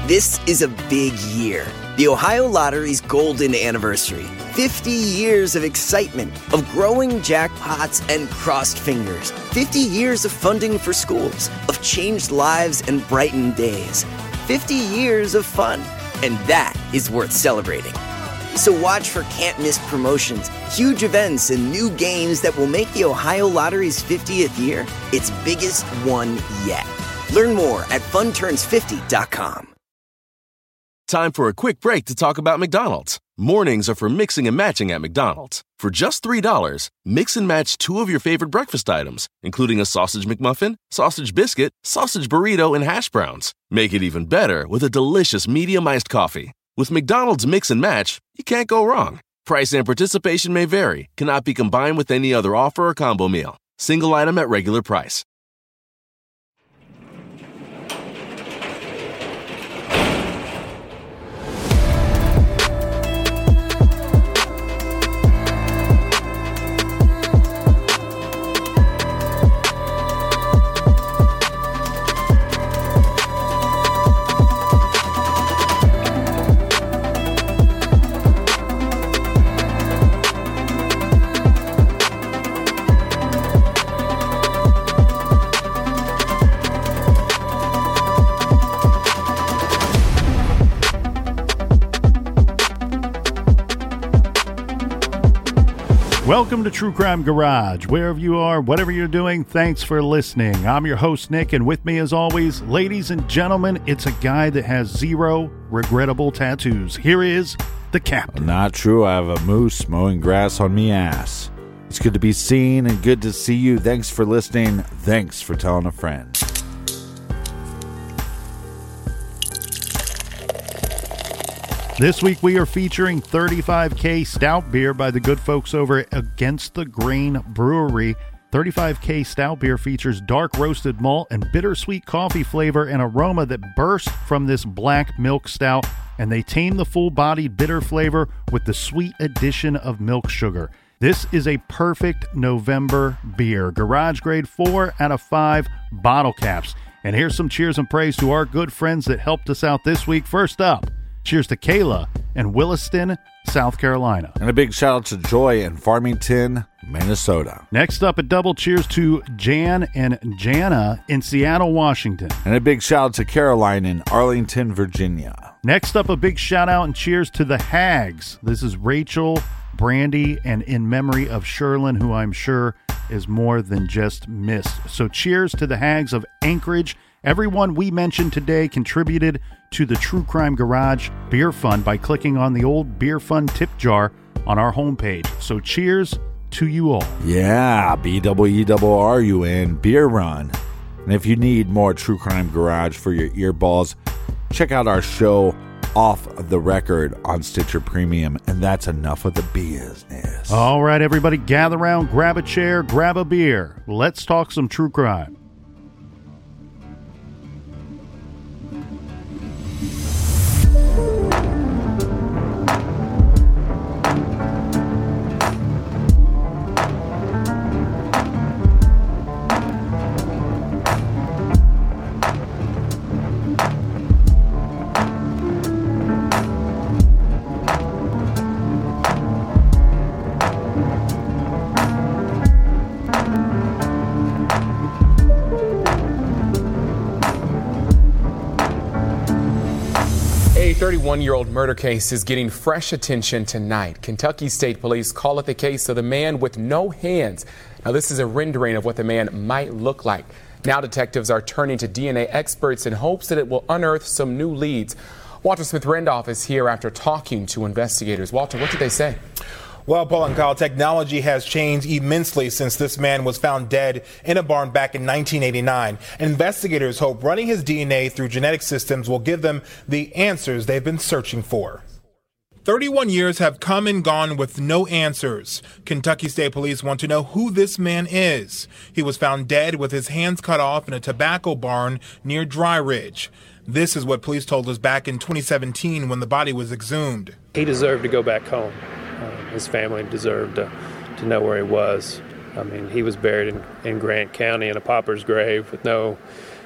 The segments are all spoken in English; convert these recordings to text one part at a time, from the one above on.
This is a big year. The Ohio Lottery's golden anniversary. 50 years of excitement, of growing jackpots and crossed fingers. 50 years of funding for schools, of changed lives and brightened days. 50 years of fun, and that is worth celebrating. So watch for can't-miss promotions, huge events, and new games that will make the Ohio Lottery's 50th year its biggest one yet. Learn more at funturns50.com. Time for a quick break to talk about McDonald's. Mornings are for mixing and matching at McDonald's. For just $3, mix and match 2 of your favorite breakfast items, including a sausage McMuffin, sausage biscuit, sausage burrito, and hash browns. Make it even better with a delicious medium iced coffee. With McDonald's Mix and Match, you can't go wrong. Price and participation may vary, cannot be combined with any other offer or combo meal. Single item at regular price. Welcome to True Crime Garage. Wherever you are, whatever you're doing, thanks for listening. I'm your host, Nick, and with me, as always, ladies and gentlemen, it's a guy that has 0 regrettable tattoos. Here is the Captain. Not true. I have a moose mowing grass on me ass. It's good to be seen and good to see you. Thanks for listening. Thanks for telling a friend. This week we are featuring 35K Stout Beer by the good folks over at Against the Grain Brewery. 35K Stout Beer features dark roasted malt and bittersweet coffee flavor and aroma that burst from this black milk stout, and they tame the full-bodied bitter flavor with the sweet addition of milk sugar. This is a perfect November beer. Garage grade 4 out of 5 bottle caps. And here's some cheers and praise to our good friends that helped us out this week. First up, cheers to Kayla in Williston, South Carolina. And a big shout out to Joy in Farmington, Minnesota. Next up, a double cheers to Jan and Jana in Seattle, Washington. And a big shout out to Caroline in Arlington, Virginia. Next up, a big shout out and cheers to the Hags. This is Rachel, Brandy, and in memory of Sherlin, who I'm sure is more than just missed. So cheers to the Hags of Anchorage. Everyone we mentioned today contributed to the True Crime Garage Beer Fund by clicking on the old Beer Fund tip jar on our homepage. So cheers to you all. Yeah, BWERUN Beer Run. And if you need more True Crime Garage for your earballs, check out our show Off the Record on Stitcher Premium. And that's enough of the business. All right, everybody, gather around, grab a chair, grab a beer. Let's talk some true crime. A 31-year-old murder case is getting fresh attention tonight. Kentucky State Police call it the case of the man with no hands. Now, this is a rendering of what the man might look like. Now detectives are turning to DNA experts in hopes that it will unearth some new leads. Walter Smith-Randolph is here after talking to investigators. Walter, what did they say? Well, Paul and Kyle, technology has changed immensely since this man was found dead in a barn back in 1989. Investigators hope running his DNA through genetic systems will give them the answers they've been searching for. 31 years have come and gone with no answers. Kentucky State Police want to know who this man is. He was found dead with his hands cut off in a tobacco barn near Dry Ridge. This is what police told us back in 2017 when the body was exhumed. He deserved to go back home. His family deserved to know where he was. I mean, he was buried in Grant County in a pauper's grave with no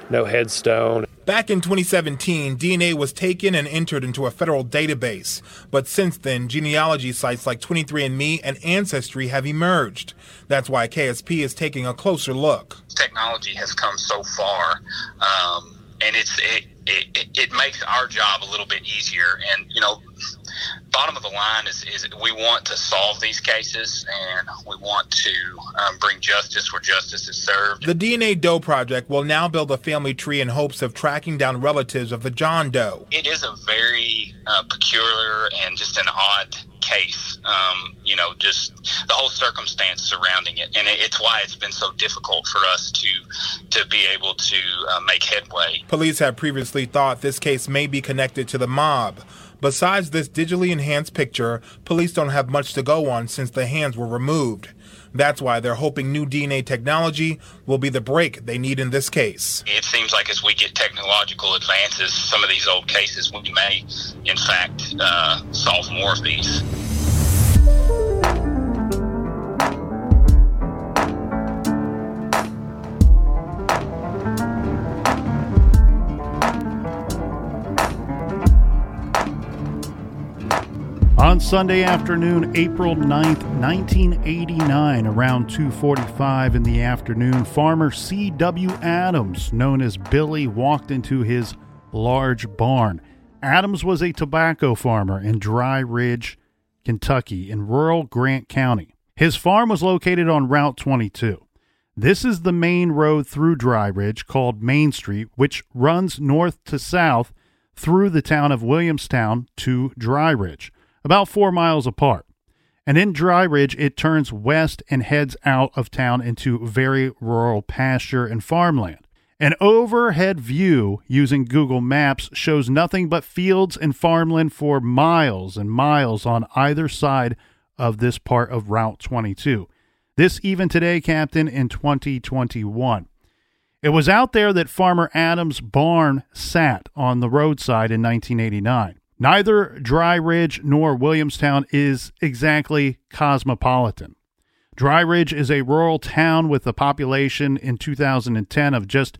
no headstone. Back in 2017, DNA was taken and entered into a federal database. But since then, genealogy sites like 23andMe and Ancestry have emerged. That's why KSP is taking a closer look. Technology has come so far, and it makes our job a little bit easier. And, bottom of the line is we want to solve these cases, and we want to bring justice where justice is served. The DNA Doe Project will now build a family tree in hopes of tracking down relatives of the John Doe. It is a very peculiar and just an odd case, just the whole circumstance surrounding it. And it's why it's been so difficult for us to be able to make headway. Police have previously thought this case may be connected to the mob. Besides this digitally enhanced picture, police don't have much to go on since the hands were removed. That's why they're hoping new DNA technology will be the break they need in this case. It seems like as we get technological advances, some of these old cases, we may, in fact, solve more of these. On Sunday afternoon, April 9th, 1989, around 2:45 in the afternoon, farmer C.W. Adams, known as Billy, walked into his large barn. Adams was a tobacco farmer in Dry Ridge, Kentucky, in rural Grant County. His farm was located on Route 22. This is the main road through Dry Ridge called Main Street, which runs north to south through the town of Williamstown to Dry Ridge, about 4 miles apart. And in Dry Ridge, it turns west and heads out of town into very rural pasture and farmland. An overhead view using Google Maps shows nothing but fields and farmland for miles and miles on either side of this part of Route 22. This even today, Captain, in 2021. It was out there that Farmer Adams' barn sat on the roadside in 1989. Neither Dry Ridge nor Williamstown is exactly cosmopolitan. Dry Ridge is a rural town with a population in 2010 of just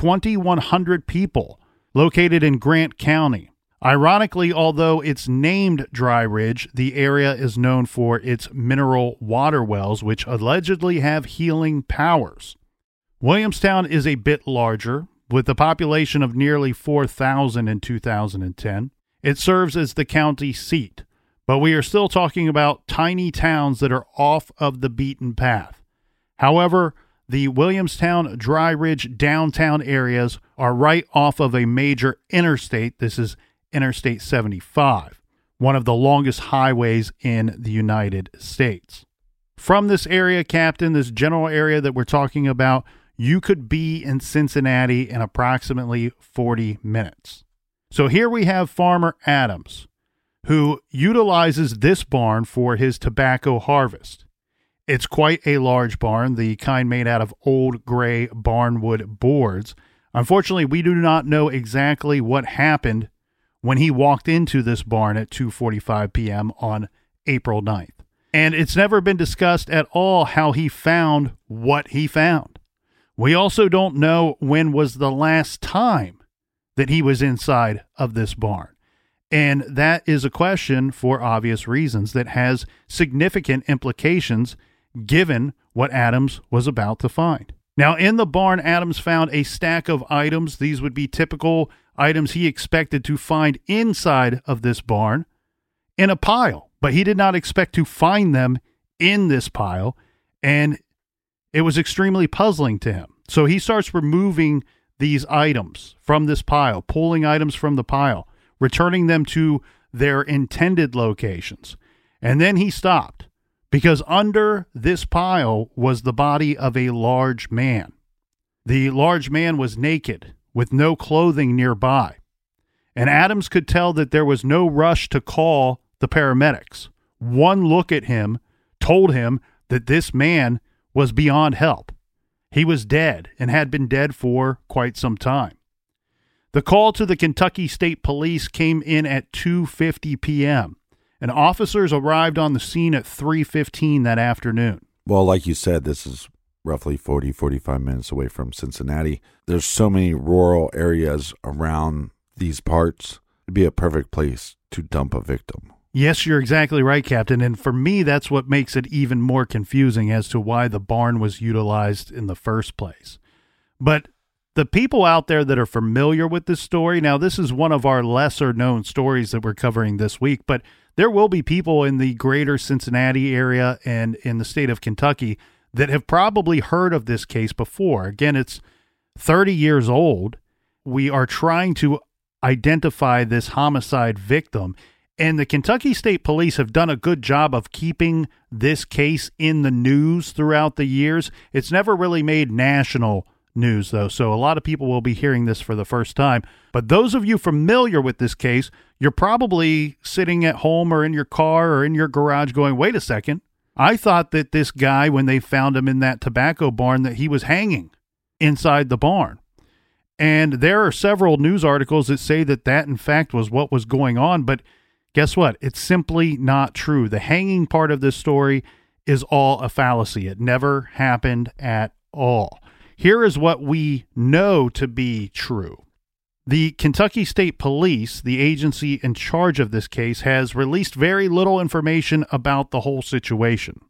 2,100 people, located in Grant County. Ironically, although it's named Dry Ridge, the area is known for its mineral water wells, which allegedly have healing powers. Williamstown is a bit larger, with a population of nearly 4,000 in 2010. It serves as the county seat, but we are still talking about tiny towns that are off of the beaten path. However, the Williamstown, Dry Ridge downtown areas are right off of a major interstate. This is Interstate 75, one of the longest highways in the United States. From this area, Captain, this general area that we're talking about, you could be in Cincinnati in approximately 40 minutes. So here we have Farmer Adams, who utilizes this barn for his tobacco harvest. It's quite a large barn, the kind made out of old gray barnwood boards. Unfortunately, we do not know exactly what happened when he walked into this barn at 2:45 p.m. on April 9th. And it's never been discussed at all how he found what he found. We also don't know when was the last time that he was inside of this barn. And that is a question, for obvious reasons, that has significant implications given what Adams was about to find. Now, in the barn, Adams found a stack of items. These would be typical items he expected to find inside of this barn in a pile, but he did not expect to find them in this pile, and it was extremely puzzling to him. So he starts removing these items from this pile, pulling items from the pile, returning them to their intended locations. And then he stopped, because under this pile was the body of a large man. The large man was naked, with no clothing nearby. And Adams could tell that there was no rush to call the paramedics. One look at him told him that this man was beyond help. He was dead and had been dead for quite some time. The call to the Kentucky State Police came in at 2:50 p.m., and officers arrived on the scene at 3:15 that afternoon. Well, like you said, this is roughly 45 minutes away from Cincinnati. There's so many rural areas around these parts. It'd be a perfect place to dump a victim. Yes, you're exactly right, Captain. And for me, that's what makes it even more confusing as to why the barn was utilized in the first place. But the people out there that are familiar with this story, now this is one of our lesser known stories that we're covering this week, but there will be people in the greater Cincinnati area and in the state of Kentucky that have probably heard of this case before. Again, it's 30 years old. We are trying to identify this homicide victim, and the Kentucky State Police have done a good job of keeping this case in the news throughout the years. It's never really made national news, though, so a lot of people will be hearing this for the first time. But those of you familiar with this case, you're probably sitting at home or in your car or in your garage going, wait a second, I thought that this guy, when they found him in that tobacco barn, that he was hanging inside the barn. And there are several news articles that say that that, in fact, was what was going on. But guess what? It's simply not true. The hanging part of this story is all a fallacy. It never happened at all. Here is what we know to be true. The Kentucky State Police, the agency in charge of this case, has released very little information about the whole situation.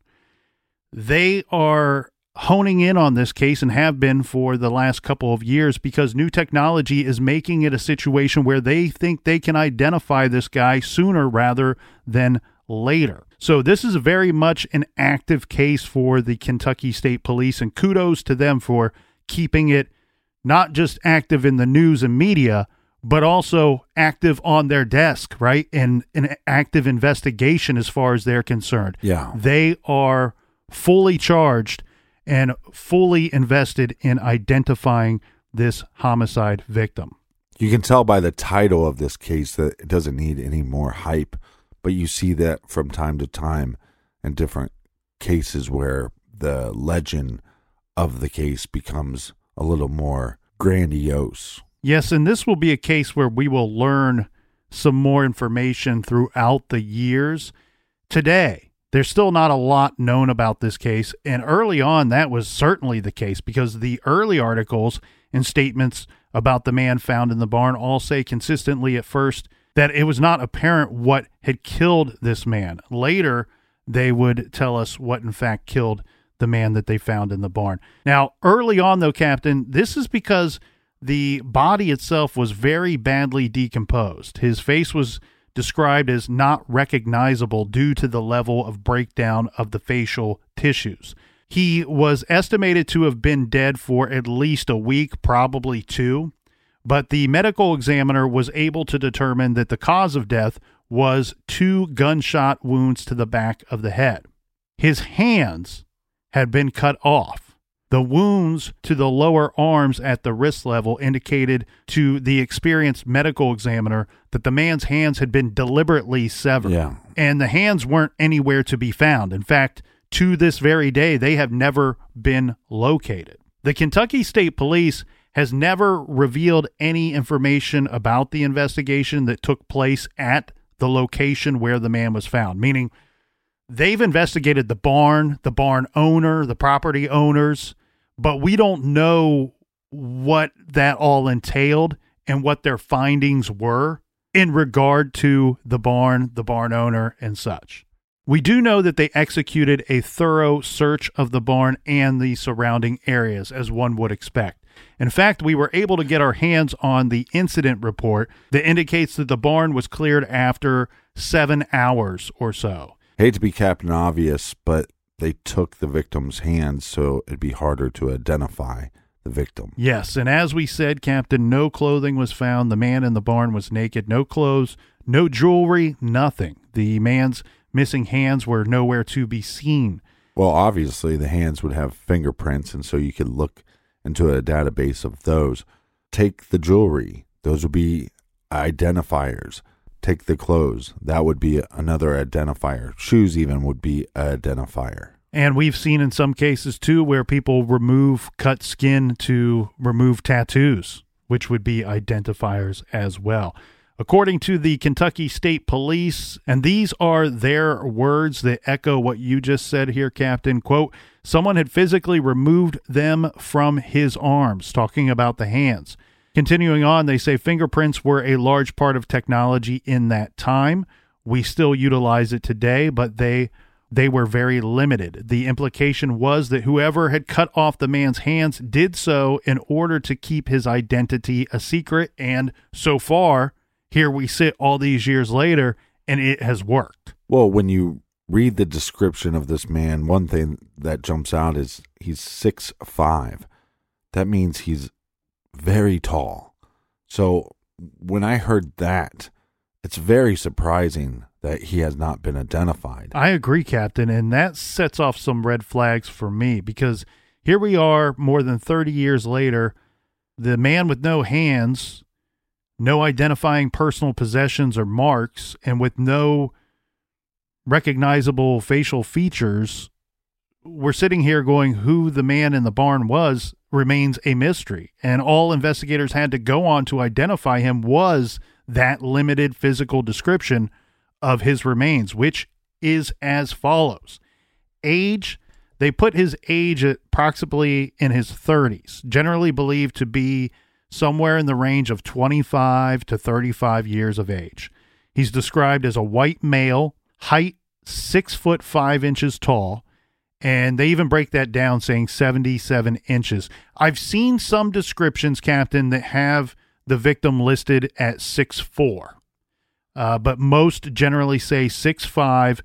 They are honing in on this case and have been for the last couple of years because new technology is making it a situation where they think they can identify this guy sooner rather than later. So this is very much an active case for the Kentucky State Police, and kudos to them for keeping it not just active in the news and media, but also active on their desk, right? And an active investigation as far as they're concerned. Yeah. They are fully charged and fully invested in identifying this homicide victim. You can tell by the title of this case that it doesn't need any more hype, but you see that from time to time in different cases where the legend of the case becomes a little more grandiose. Yes, and this will be a case where we will learn some more information throughout the years. Today, there's still not a lot known about this case, and early on that was certainly the case because the early articles and statements about the man found in the barn all say consistently at first that it was not apparent what had killed this man. Later, they would tell us what in fact killed the man that they found in the barn. Now, early on though, Captain, this is because the body itself was very badly decomposed. His face was described as not recognizable due to the level of breakdown of the facial tissues. He was estimated to have been dead for at least a week, probably 2, but the medical examiner was able to determine that the cause of death was 2 gunshot wounds to the back of the head. His hands had been cut off. The wounds to the lower arms at the wrist level indicated to the experienced medical examiner that the man's hands had been deliberately severed. Yeah. And the hands weren't anywhere to be found. In fact, to this very day, they have never been located. The Kentucky State Police has never revealed any information about the investigation that took place at the location where the man was found, meaning they've investigated the barn owner, the property owners, but we don't know what that all entailed and what their findings were in regard to the barn owner, and such. We do know that they executed a thorough search of the barn and the surrounding areas, as one would expect. In fact, we were able to get our hands on the incident report that indicates that the barn was cleared after 7 hours or so. Hate to be Captain Obvious, but they took the victim's hands, so it'd be harder to identify the victim. Yes, and as we said, Captain, no clothing was found. The man in the barn was naked. No clothes, no jewelry, nothing. The man's missing hands were nowhere to be seen. Well, obviously, the hands would have fingerprints, and so you could look into a database of those. Take the jewelry. Those would be identifiers. Take the clothes. That would be another identifier. Shoes even would be an identifier. And we've seen in some cases, too, where people remove cut skin to remove tattoos, which would be identifiers as well. According to the Kentucky State Police, and these are their words that echo what you just said here, Captain, quote, someone had physically removed them from his arms, talking about the hands. Continuing on, they say fingerprints were a large part of technology in that time. We still utilize it today, but they were very limited. The implication was that whoever had cut off the man's hands did so in order to keep his identity a secret, and so far, here we sit all these years later, and it has worked. Well, when you read the description of this man, one thing that jumps out is he's 6'5". That means he's very tall. So when I heard that, it's very surprising that he has not been identified. I agree, Captain, and that sets off some red flags for me, because here we are more than 30 years later, the man with no hands, no identifying personal possessions or marks, and with no recognizable facial features. We're sitting here going, who the man in the barn was remains a mystery. And all investigators had to go on to identify him was that limited physical description of his remains, which is as follows. Age, they put his age at approximately in his 30s, generally believed to be somewhere in the range of 25 to 35 years of age. He's described as a white male, height 6'5" tall, and they even break that down saying 77 inches. I've seen some descriptions, Captain, that have the victim listed at 6'4", but most generally say 6'5",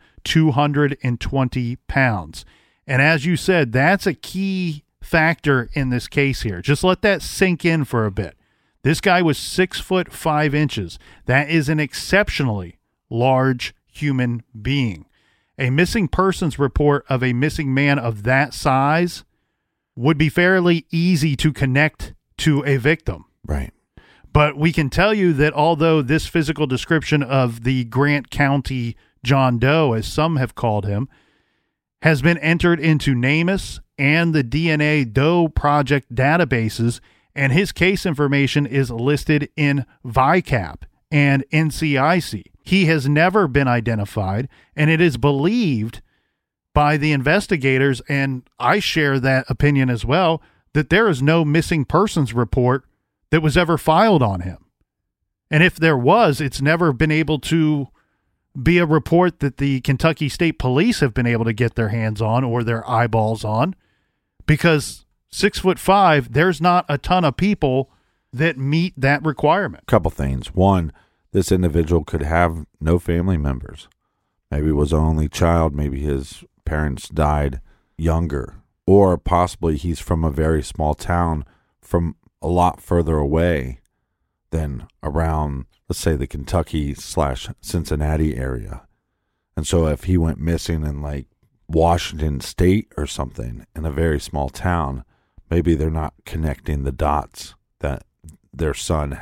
220 pounds. And as you said, that's a key factor in this case here. Just let that sink in for a bit. This guy was 6'5". That is an exceptionally large human being. A missing persons report of a missing man of that size would be fairly easy to connect to a victim. Right. But we can tell you that although this physical description of the Grant County John Doe, as some have called him, has been entered into NamUs and the DNA Doe Project databases, and his case information is listed in VICAP and NCIC. He has never been identified, and it is believed by the investigators, and I share that opinion as well, that there is no missing persons report that was ever filed on him. And if there was, it's never been able to be a report that the Kentucky State Police have been able to get their hands on or their eyeballs on, because 6'5", there's not a ton of people that meet that requirement. Couple things. One, this individual could have no family members. Maybe was an only child. Maybe his parents died younger, or possibly he's from a very small town from a lot further away than around, let's say, the Kentucky/Cincinnati area. And so if he went missing in like Washington State or something in a very small town, maybe they're not connecting the dots that their son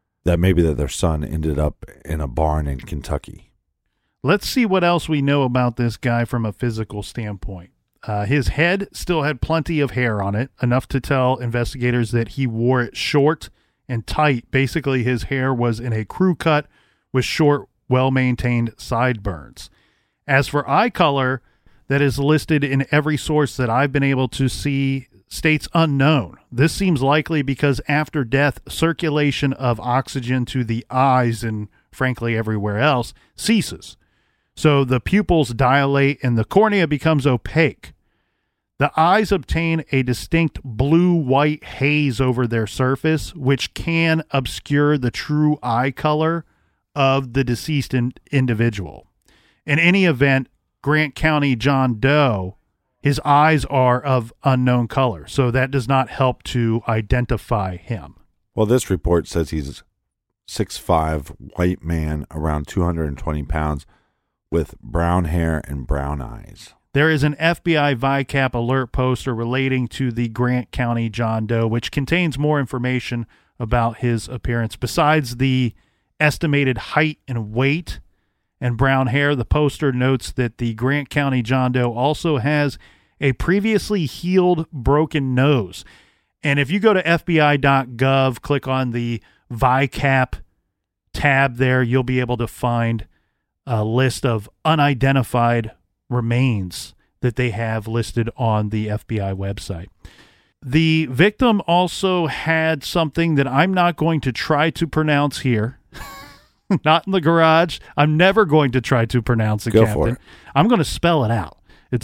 ended up in a barn in Kentucky. Let's see what else we know about this guy from a physical standpoint. His head still had plenty of hair on it, enough to tell investigators that he wore it short and tight. Basically, his hair was in a crew cut with short, well-maintained sideburns. As for eye color, that is listed in every source that I've been able to see, states unknown. This seems likely because after death, circulation of oxygen to the eyes and, frankly, everywhere else ceases. So the pupils dilate and the cornea becomes opaque. The eyes obtain a distinct blue-white haze over their surface, which can obscure the true eye color of the deceased individual. In any event, Grant County John Doe, his eyes are of unknown color, so that does not help to identify him. Well, this report says he's 6'5", white man, around 220 pounds, with brown hair and brown eyes. There is an FBI VICAP alert poster relating to the Grant County John Doe, which contains more information about his appearance. Besides the estimated height and weight and brown hair, the poster notes that the Grant County John Doe also has a previously healed broken nose. And if you go to FBI.gov, click on the VICAP tab there, you'll be able to find a list of unidentified remains that they have listed on the FBI website. The victim also had something that I'm not going to try to pronounce here. Not in the garage. I'm never going to try to pronounce it, Go Captain. for it. I'm going to spell it out. It's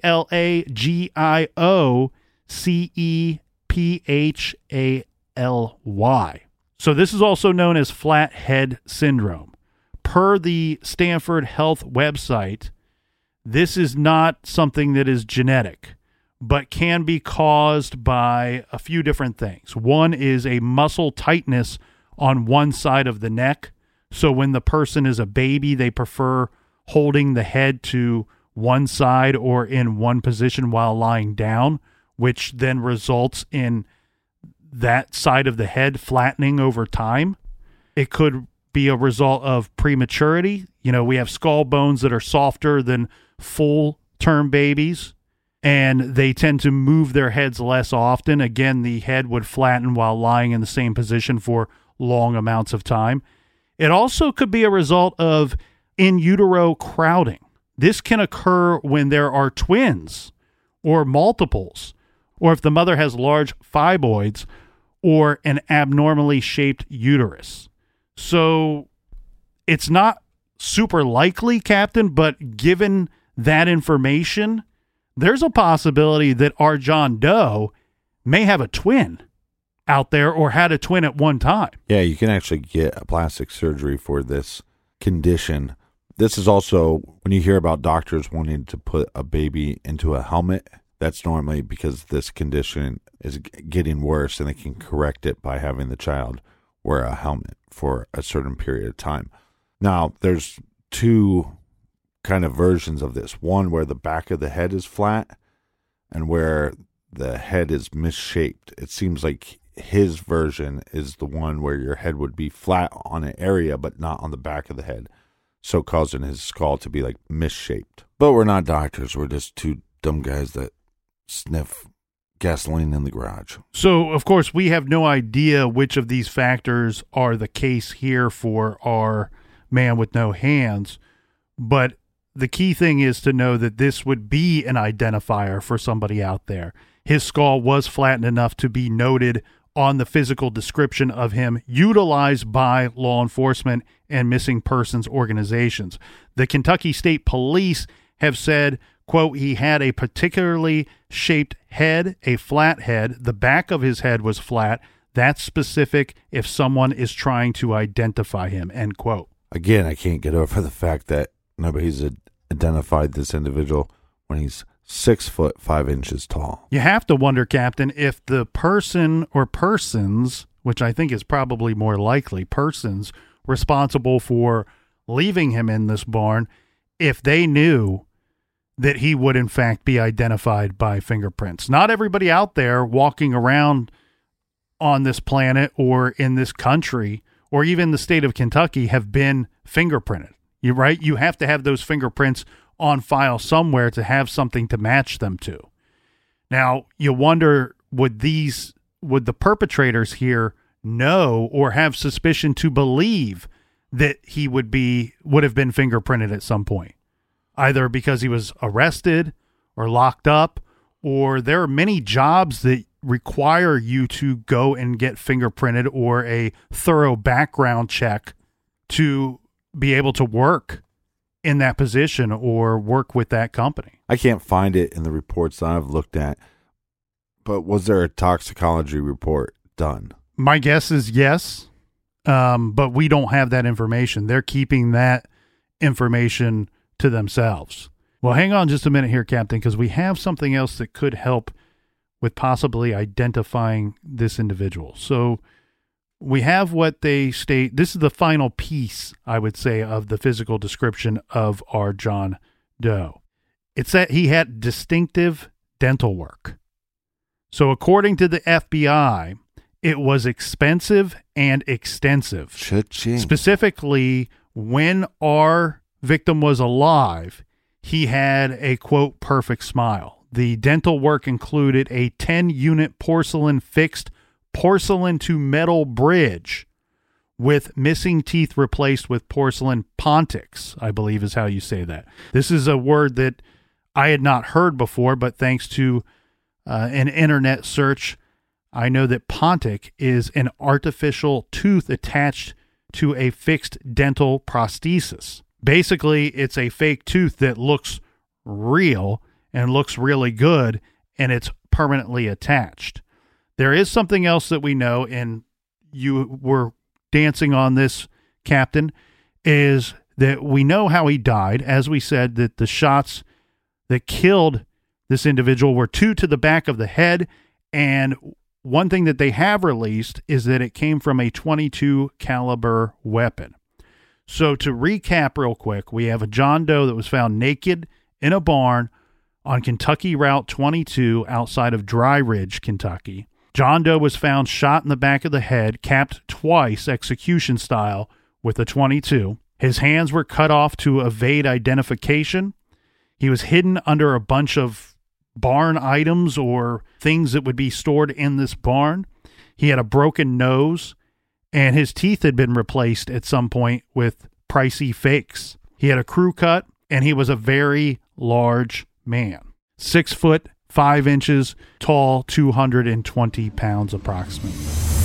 PLAGIOCEPHALY. So this is also known as flathead syndrome. Per the Stanford Health website, this is not something that is genetic, but can be caused by a few different things. One is a muscle tightness on one side of the neck. So when the person is a baby, they prefer holding the head to one side or in one position while lying down, which then results in that side of the head flattening over time. It could be a result of prematurity. You know, we have skull bones that are softer than full-term babies, and they tend to move their heads less often. Again, the head would flatten while lying in the same position for long amounts of time. It also could be a result of in utero crowding. This can occur when there are twins or multiples, or if the mother has large fibroids or an abnormally shaped uterus. So it's not super likely, Captain, but given that information, there's a possibility that our John Doe may have a twin out there or had a twin at one time. Yeah, you can actually get a plastic surgery for this condition. This is also when you hear about doctors wanting to put a baby into a helmet, that's normally because this condition is getting worse and they can correct it by having the child wear a helmet for a certain period of time. Now, there's two kind of versions of this. One where the back of the head is flat and where the head is misshaped. It seems like his version is the one where your head would be flat on an area but not on the back of the head, so causing his skull to be like misshaped. But we're not doctors. We're just two dumb guys that sniff gasoline in the garage. So, of course, we have no idea which of these factors are the case here for our man with no hands, but the key thing is to know that this would be an identifier for somebody out there. His skull was flattened enough to be noted on the physical description of him utilized by law enforcement and missing persons organizations. The Kentucky State Police have said, quote, he had a particularly shaped head, a flat head. The back of his head was flat. That's specific if someone is trying to identify him, end quote. Again, I can't get over the fact that nobody's identified this individual when he's 6 foot 5 inches tall. You have to wonder, Captain, if the person or persons, which I think is probably more likely, persons responsible for leaving him in this barn, if they knew that he would in fact be identified by fingerprints. Not everybody out there walking around on this planet or in this country or even the state of Kentucky have been fingerprinted. You're right. You have to have those fingerprints on file somewhere to have something to match them to. Now, you wonder, would the perpetrators here know or have suspicion to believe that he would have been fingerprinted at some point, either because he was arrested or locked up, or there are many jobs that require you to go and get fingerprinted or a thorough background check to be able to work in that position or work with that company. I can't find it in the reports that I've looked at, but was there a toxicology report done? My guess is yes, but we don't have that information. They're keeping that information to themselves. Well, hang on just a minute here, Captain, because we have something else that could help with possibly identifying this individual. So we have what they state. This is the final piece, I would say, of the physical description of our John Doe. It's that he had distinctive dental work. So according to the FBI, it was expensive and extensive. Cha-ching. Specifically, when our victim was alive, he had a, quote, perfect smile. The dental work included a 10-unit porcelain fixed porcelain to metal bridge with missing teeth replaced with porcelain pontics, I believe is how you say that. This is a word that I had not heard before, but thanks to an internet search, I know that pontic is an artificial tooth attached to a fixed dental prosthesis. Basically, it's a fake tooth that looks real and looks really good, and it's permanently attached. There is something else that we know, and you were dancing on this, Captain, is that we know how he died. As we said, that the shots that killed this individual were 2 to the back of the head, and one thing that they have released is that it came from a .22 caliber weapon. So to recap real quick, we have a John Doe that was found naked in a barn on Kentucky Route 22 outside of Dry Ridge, Kentucky. John Doe was found shot in the back of the head, capped twice execution style with a .22. His hands were cut off to evade identification. He was hidden under a bunch of barn items or things that would be stored in this barn. He had a broken nose, and his teeth had been replaced at some point with pricey fakes. He had a crew cut, and he was a very large man. 6 foot 5 inches tall, 220 pounds approximately.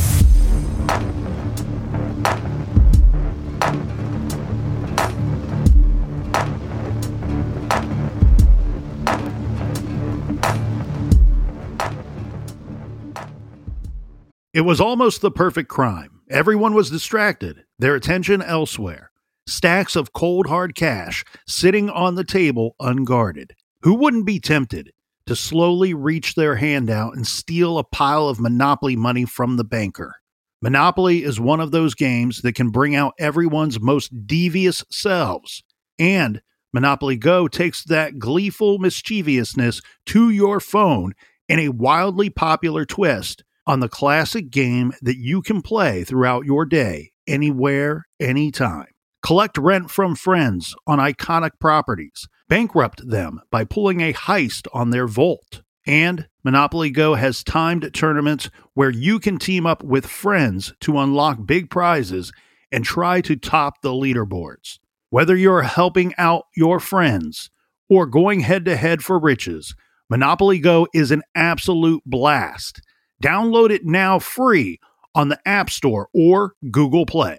It was almost the perfect crime. Everyone was distracted, their attention elsewhere. Stacks of cold hard cash sitting on the table unguarded. Who wouldn't be tempted to slowly reach their hand out and steal a pile of Monopoly money from the banker? Monopoly is one of those games that can bring out everyone's most devious selves. And Monopoly Go takes that gleeful mischievousness to your phone in a wildly popular twist on the classic game that you can play throughout your day, anywhere, anytime. Collect rent from friends on iconic properties. Bankrupt them by pulling a heist on their vault. And Monopoly Go has timed tournaments where you can team up with friends to unlock big prizes and try to top the leaderboards. Whether you're helping out your friends or going head-to-head for riches, Monopoly Go is an absolute blast. Download it now free on the App Store or Google Play.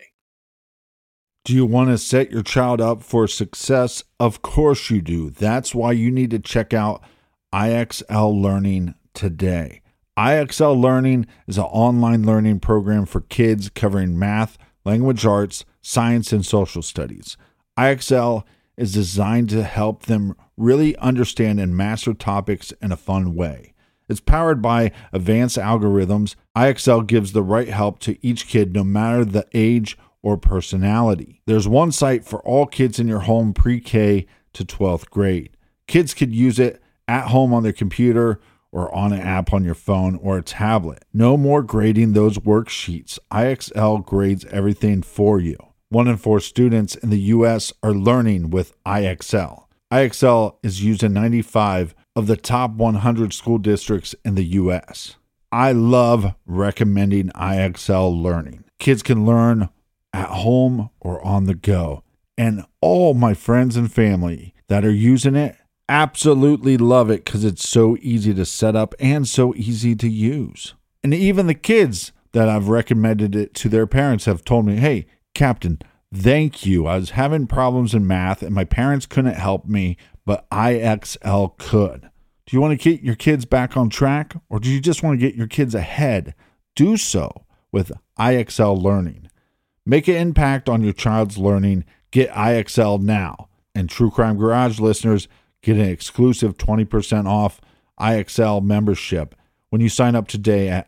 Do you want to set your child up for success? Of course you do. That's why you need to check out IXL Learning today. IXL Learning is an online learning program for kids covering math, language arts, science, and social studies. IXL is designed to help them really understand and master topics in a fun way. It's powered by advanced algorithms. IXL gives the right help to each kid, no matter the age or personality. There's one site for all kids in your home pre-K to 12th grade. Kids could use it at home on their computer or on an app on your phone or a tablet. No more grading those worksheets. IXL grades everything for you. 1 in 4 students in the U.S. are learning with IXL. IXL is used in 95 of the top 100 school districts in the U.S. I love recommending IXL Learning. Kids can learn at home or on the go. And all my friends and family that are using it absolutely love it because it's so easy to set up and so easy to use. And even the kids that I've recommended it to their parents have told me, hey, Captain, thank you. I was having problems in math and my parents couldn't help me, but IXL could. Do you want to get your kids back on track, or do you just want to get your kids ahead? Do so with IXL Learning. Make an impact on your child's learning. Get IXL now. And True Crime Garage listeners get an exclusive 20% off IXL membership when you sign up today at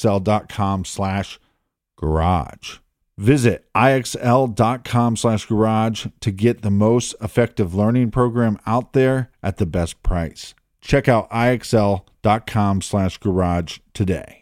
IXL.com/garage. Visit IXL.com/garage to get the most effective learning program out there at the best price. Check out IXL.com/garage today.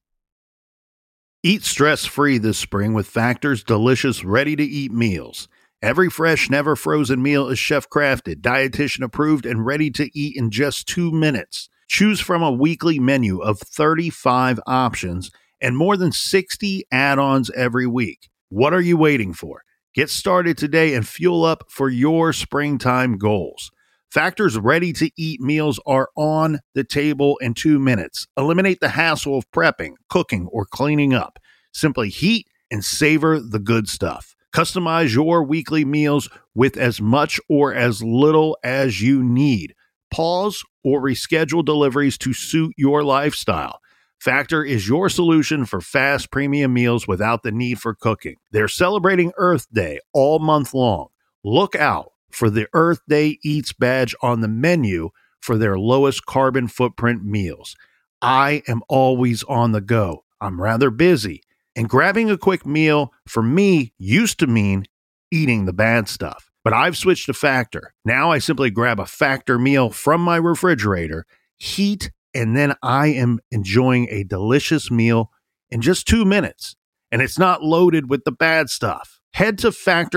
Eat stress-free this spring with Factor's delicious, ready-to-eat meals. Every fresh, never frozen meal is chef-crafted, dietitian approved, and ready to eat in just 2 minutes. Choose from a weekly menu of 35 options and more than 60 add-ons every week. What are you waiting for? Get started today and fuel up for your springtime goals. Factor's ready-to-eat meals are on the table in 2 minutes. Eliminate the hassle of prepping, cooking, or cleaning up. Simply heat and savor the good stuff. Customize your weekly meals with as much or as little as you need. Pause or reschedule deliveries to suit your lifestyle. Factor is your solution for fast premium meals without the need for cooking. They're celebrating Earth Day all month long. Look out for the Earth Day Eats badge on the menu for their lowest carbon footprint meals. I am always on the go. I'm rather busy, and grabbing a quick meal for me used to mean eating the bad stuff. But I've switched to Factor. Now I simply grab a Factor meal from my refrigerator, heat, and then I am enjoying a delicious meal in just 2 minutes. And it's not loaded with the bad stuff. Head to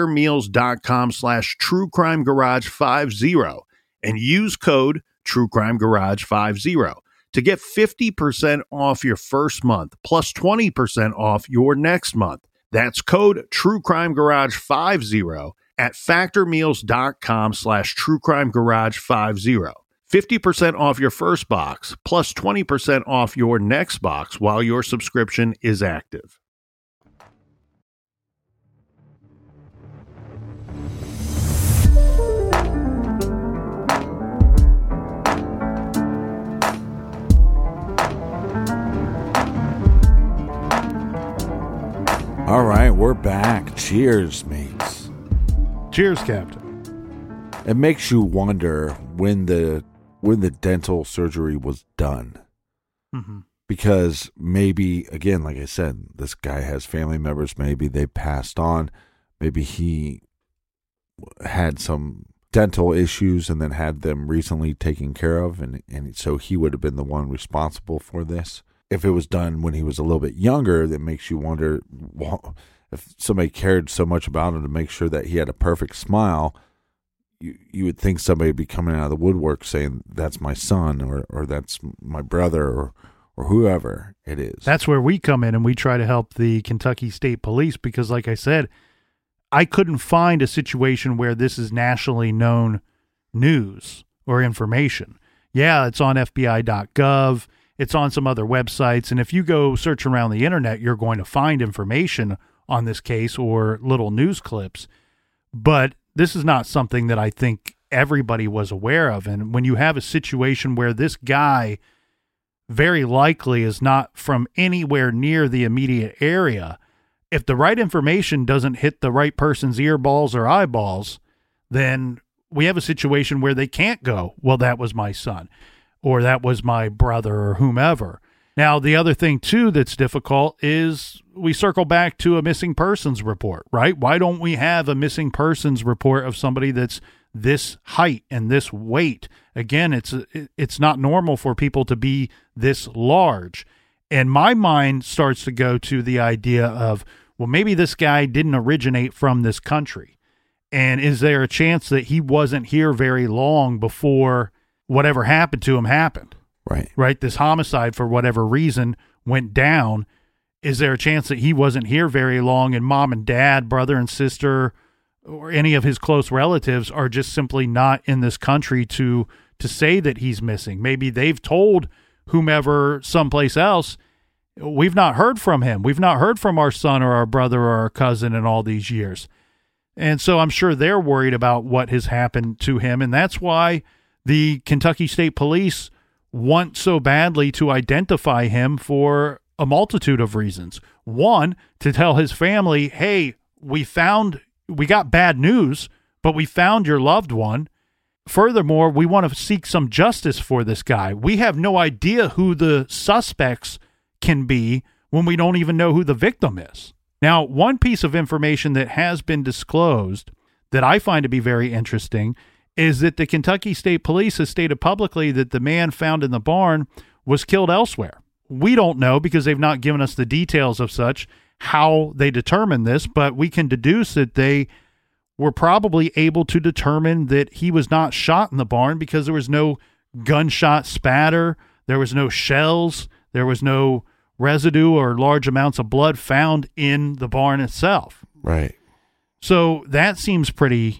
factormeals.com/truecrimegarage50 and use code truecrimegarage50 to get 50% off your first month plus 20% off your next month. That's code truecrimegarage50 at factormeals.com/truecrimegarage50. 50% off your first box, plus 20% off your next box while your subscription is active. All right, we're back. Cheers, mates. Cheers, Captain. It makes you wonder when the dental surgery was done. Mm-hmm. Because maybe, again, like I said, this guy has family members. Maybe they passed on. Maybe he had some dental issues and then had them recently taken care of. And so he would have been the one responsible for this. If it was done when he was a little bit younger, that makes you wonder, well, if somebody cared so much about him to make sure that he had a perfect smile, you would think somebody would be coming out of the woodwork saying, that's my son, or that's my brother, or whoever it is. That's where we come in, and we try to help the Kentucky State Police because, like I said, I couldn't find a situation where this is nationally known news or information. Yeah, it's on FBI.gov. It's on some other websites, and if you go search around the internet, you're going to find information on this case or little news clips. But this is not something that I think everybody was aware of. And when you have a situation where this guy very likely is not from anywhere near the immediate area, if the right information doesn't hit the right person's earballs or eyeballs, then we have a situation where they can't go, well, that was my son, or that was my brother, or whomever. Now, the other thing, too, that's difficult is we circle back to a missing persons report, right? Why don't we have a missing persons report of somebody that's this height and this weight? Again, it's not normal for people to be this large. And my mind starts to go to the idea of, well, maybe this guy didn't originate from this country. And is there a chance that he wasn't here very long before whatever happened to him happened? Right. This homicide, for whatever reason, went down. Is there a chance that he wasn't here very long and mom and dad, brother and sister, or any of his close relatives are just simply not in this country to say that he's missing? Maybe they've told whomever someplace else, we've not heard from him. We've not heard from our son or our brother or our cousin in all these years. And so I'm sure they're worried about what has happened to him. And that's why the Kentucky State Police want so badly to identify him for a multitude of reasons. One, to tell his family, hey, we got bad news, but we found your loved one. Furthermore, we want to seek some justice for this guy. We have no idea who the suspects can be when we don't even know who the victim is. Now, one piece of information that has been disclosed that I find to be very interesting is that the Kentucky State Police has stated publicly that the man found in the barn was killed elsewhere. We don't know, because they've not given us the details of such, how they determined this, but we can deduce that they were probably able to determine that he was not shot in the barn because there was no gunshot spatter, there was no shells, there was no residue or large amounts of blood found in the barn itself. Right. So that seems pretty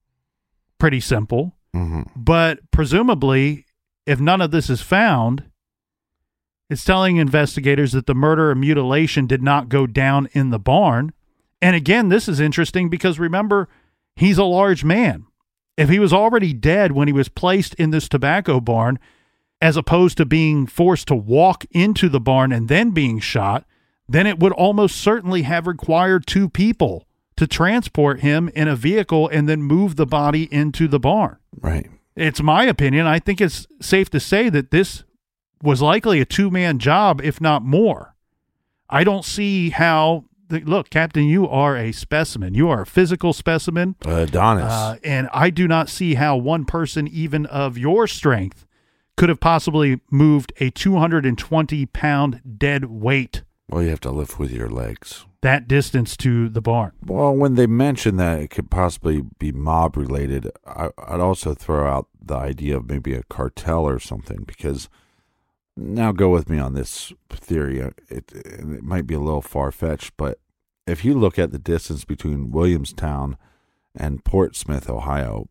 simple. Mm-hmm. But presumably, if none of this is found, it's telling investigators that the murder and mutilation did not go down in the barn. And again, this is interesting because remember, he's a large man. If he was already dead when he was placed in this tobacco barn, as opposed to being forced to walk into the barn and then being shot, then it would almost certainly have required 2 people to transport him in a vehicle and then move the body into the barn. Right. It's my opinion. I think it's safe to say that this was likely a 2-man job, if not more. I don't see how... Look, Captain, you are a specimen. You are a physical specimen. Adonis. And I do not see how one person, even of your strength, could have possibly moved a 220-pound dead weight. Well, you have to lift with your legs. That distance to the barn. Well, when they mentioned that it could possibly be mob-related, I'd also throw out the idea of maybe a cartel or something, because now go with me on this theory. It might be a little far-fetched, but if you look at the distance between Williamstown and Portsmouth, Ohio,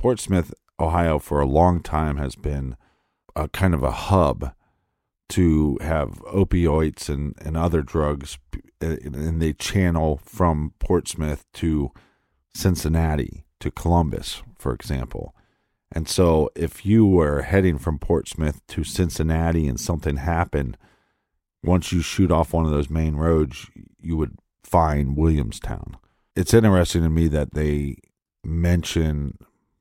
for a long time has been a kind of a hub to have opioids and other drugs, and they channel from Portsmouth to Cincinnati, to Columbus, for example. And so if you were heading from Portsmouth to Cincinnati and something happened, once you shoot off one of those main roads, you would find Williamstown. It's interesting to me that they mention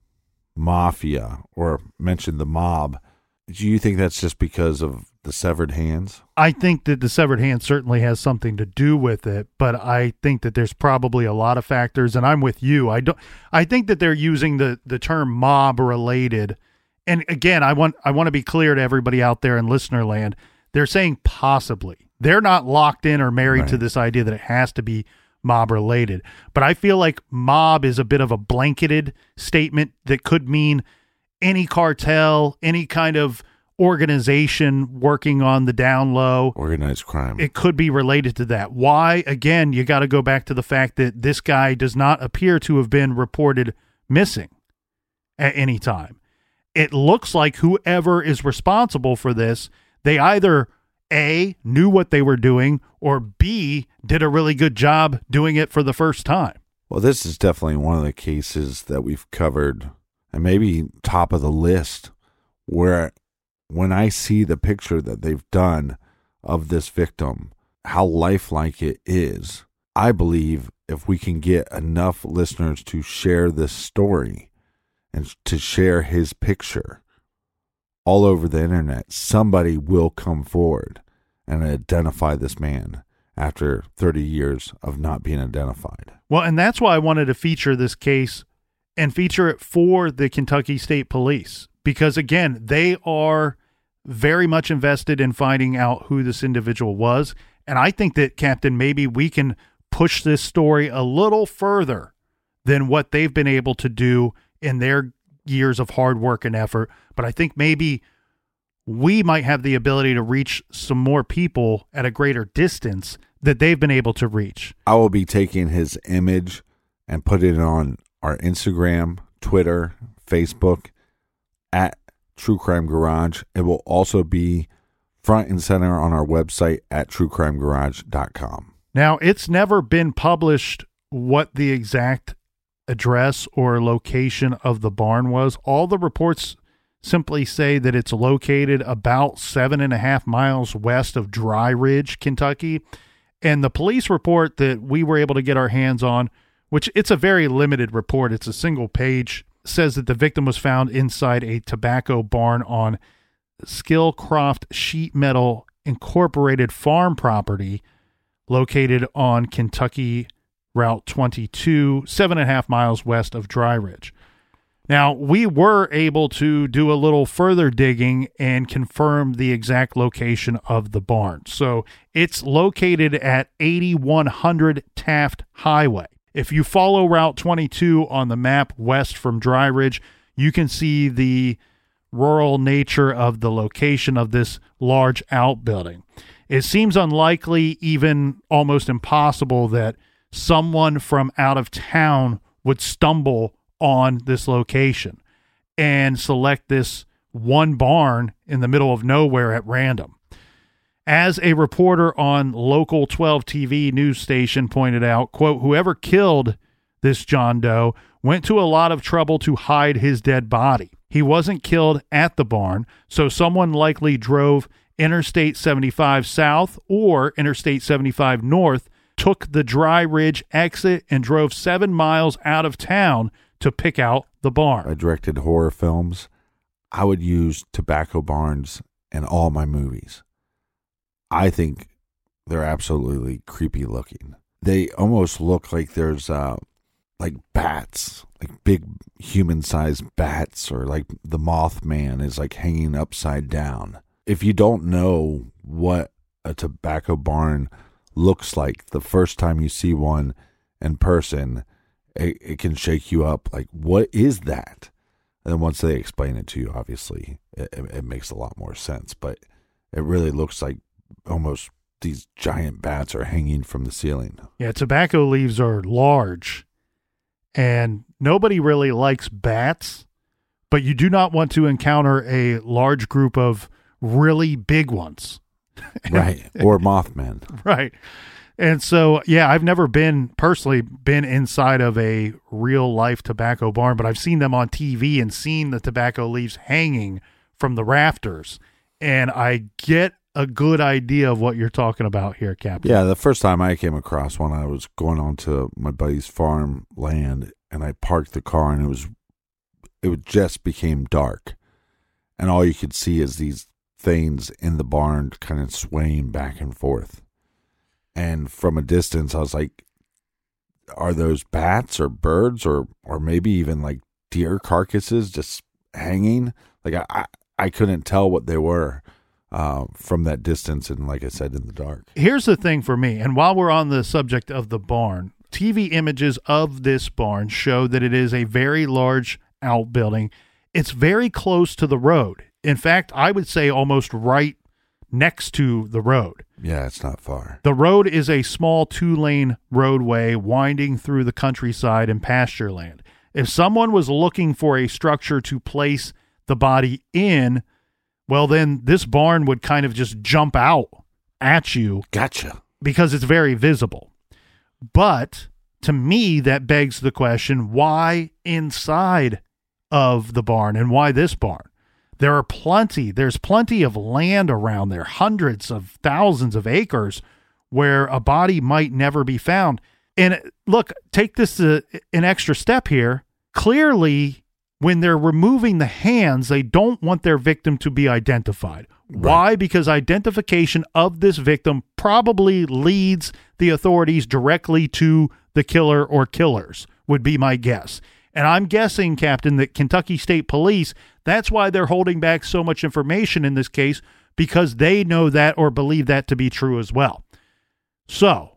mafia or mention the mob. Do you think that's just because of the severed hands? I think that the severed hand certainly has something to do with it, but I think that there's probably a lot of factors, and I'm with you. I think that they're using the term mob related. And again, I want to be clear to everybody out there in listener land. They're saying possibly. They're not locked in or married to this idea that it has to be mob related. But I feel like mob is a bit of a blanketed statement that could mean any cartel, any kind of organization working on the down low. Organized crime. It could be related to that. Why? Again, you got to go back to the fact that this guy does not appear to have been reported missing at any time. It looks like whoever is responsible for this, they either A, knew what they were doing, or B, did a really good job doing it for the first time. Well, this is definitely one of the cases that we've covered, and maybe top of the list, where when I see the picture that they've done of this victim, how lifelike it is, I believe if we can get enough listeners to share this story and to share his picture all over the internet, somebody will come forward and identify this man after 30 years of not being identified. Well, and that's why I wanted to feature this case and feature it for the Kentucky State Police, because again, they are very much invested in finding out who this individual was. And I think that, Captain, maybe we can push this story a little further than what they've been able to do in their years of hard work and effort. But I think maybe we might have the ability to reach some more people at a greater distance that they've been able to reach. I will be taking his image and putting it on our Instagram, Twitter, Facebook, at True Crime Garage. It will also be front and center on our website at truecrimegarage.com. Now, it's never been published what the exact address or location of the barn was. All the reports simply say that it's located about 7.5 miles west of Dry Ridge, Kentucky. And the police report that we were able to get our hands on, which it's a very limited report, it's a single page, says that the victim was found inside a tobacco barn on Skillcroft Sheet Metal Incorporated farm property located on Kentucky Route 22, 7.5 miles west of Dry Ridge. Now, we were able to do a little further digging and confirm the exact location of the barn. So it's located at 8100 Taft Highway. If you follow Route 22 on the map west from Dry Ridge, you can see the rural nature of the location of this large outbuilding. It seems unlikely, even almost impossible, that someone from out of town would stumble on this location and select this one barn in the middle of nowhere at random. As a reporter on Local 12 TV news station pointed out, quote, whoever killed this John Doe went to a lot of trouble to hide his dead body. He wasn't killed at the barn, so someone likely drove Interstate 75 South or Interstate 75 North, took the Dry Ridge exit, and drove 7 miles out of town to pick out the barn. I directed horror films. I would use tobacco barns in all my movies. I think they're absolutely creepy looking. They almost look like there's like bats, like big human-sized bats, or like the Mothman is like hanging upside down. If you don't know what a tobacco barn looks like the first time you see one in person, it can shake you up. Like, what is that? And then once they explain it to you, obviously, it makes a lot more sense. But it really looks like almost these giant bats are hanging from the ceiling. Yeah, tobacco leaves are large, and nobody really likes bats, but you do not want to encounter a large group of really big ones. Right, or Mothman. Right. And so, yeah, I've never personally been inside of a real life tobacco barn, but I've seen them on TV and seen the tobacco leaves hanging from the rafters. And I get a good idea of what you're talking about here, Captain. Yeah, the first time I came across one, I was going onto my buddy's farm land, and I parked the car, and it just became dark. And all you could see is these things in the barn kind of swaying back and forth. And from a distance, I was like, are those bats or birds or maybe even like deer carcasses just hanging? Like I couldn't tell what they were from that distance, and like I said, in the dark. Here's the thing for me, and while we're on the subject of the barn, TV images of this barn show that it is a very large outbuilding. It's very close to the road. In fact, I would say almost right next to the road. Yeah, it's not far. The road is a small 2-lane roadway winding through the countryside and pasture land. If someone was looking for a structure to place the body in, well, then this barn would kind of just jump out at you. Gotcha. Because it's very visible. But to me, that begs the question, why inside of the barn, and why this barn? There's plenty of land around there, hundreds of thousands of acres where a body might never be found. And look, take this an extra step here. Clearly, when they're removing the hands, they don't want their victim to be identified. Right. Why? Because identification of this victim probably leads the authorities directly to the killer or killers, would be my guess. And I'm guessing, Captain, that Kentucky State Police, that's why they're holding back so much information in this case, because they know that or believe that to be true as well. So,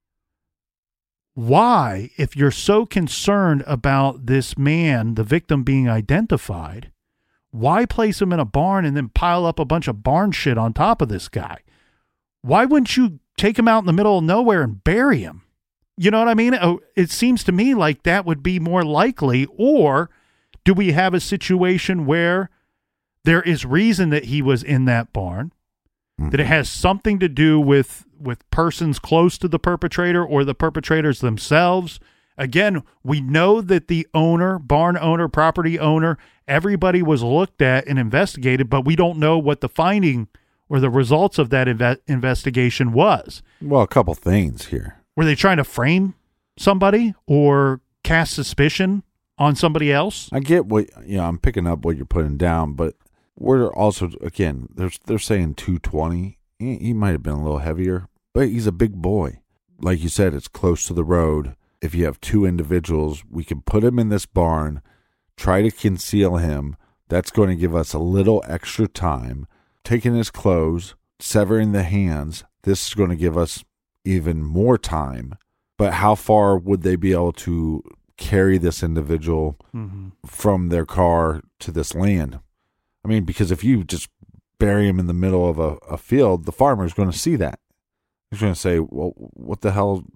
why, if you're so concerned about this man, the victim, being identified, why place him in a barn and then pile up a bunch of barn shit on top of this guy? Why wouldn't you take him out in the middle of nowhere and bury him? You know what I mean? It seems to me like that would be more likely. Or do we have a situation where there is reason that he was in that barn, that it has something to do with persons close to the perpetrator or the perpetrators themselves? Again, we know that the owner, barn owner, property owner, everybody was looked at and investigated, but we don't know what the finding or the results of that investigation was. Well, a couple things here. Were they trying to frame somebody or cast suspicion on somebody else? I get what, I'm picking up what you're putting down, but we're also, again, they're saying 220. He might have been a little heavier, but he's a big boy. Like you said, it's close to the road. If you have two individuals, we can put him in this barn, try to conceal him. That's going to give us a little extra time. Taking his clothes, severing the hands, this is going to give us even more time. But how far would they be able to carry this individual from their car to this land? I mean, because if you just bury him in the middle of a field, the farmer's going to see that. He's going to say, well, what the hell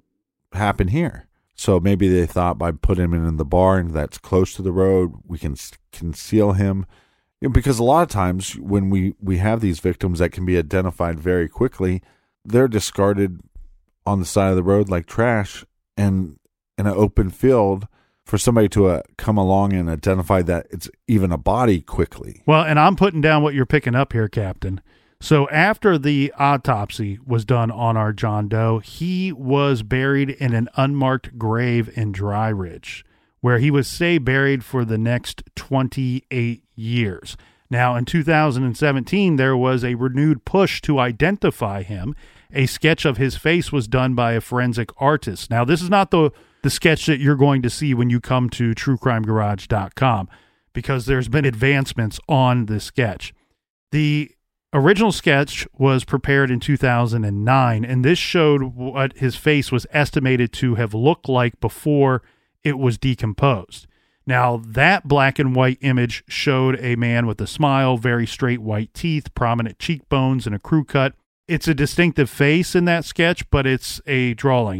happen here. So maybe they thought by putting him in the barn that's close to the road, we can conceal him. Because a lot of times when we have these victims that can be identified very quickly, they're discarded on the side of the road like trash, and in an open field for somebody to come along and identify that it's even a body quickly. Well, and I'm putting down what you're picking up here, Captain. So after the autopsy was done on our John Doe, he was buried in an unmarked grave in Dry Ridge, where he was buried for the next 28 years. Now, in 2017, there was a renewed push to identify him. A sketch of his face was done by a forensic artist. Now, this is not the sketch that you're going to see when you come to truecrimegarage.com, because there's been advancements on this sketch. The original sketch was prepared in 2009, and this showed what his face was estimated to have looked like before it was decomposed. Now, that black and white image showed a man with a smile, very straight white teeth, prominent cheekbones, and a crew cut. It's a distinctive face in that sketch, but it's a drawing.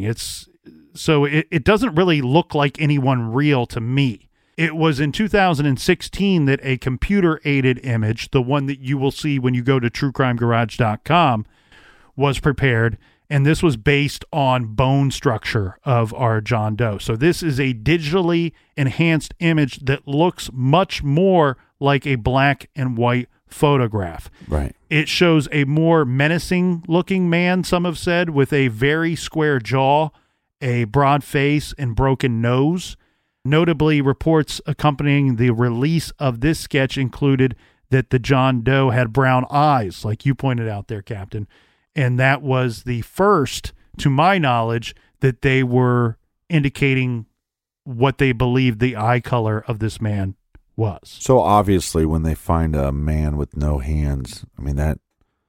It doesn't really look like anyone real to me. It was in 2016 that a computer-aided image, the one that you will see when you go to truecrimegarage.com, was prepared, and this was based on bone structure of our John Doe. So this is a digitally enhanced image that looks much more like a black and white photograph. Right. It shows a more menacing-looking man, some have said, with a very square jaw, a broad face, and broken nose. Notably, reports accompanying the release of this sketch included that the John Doe had brown eyes, like you pointed out there, Captain. And that was the first, to my knowledge, that they were indicating what they believed the eye color of this man was. So obviously when they find a man with no hands, I mean, that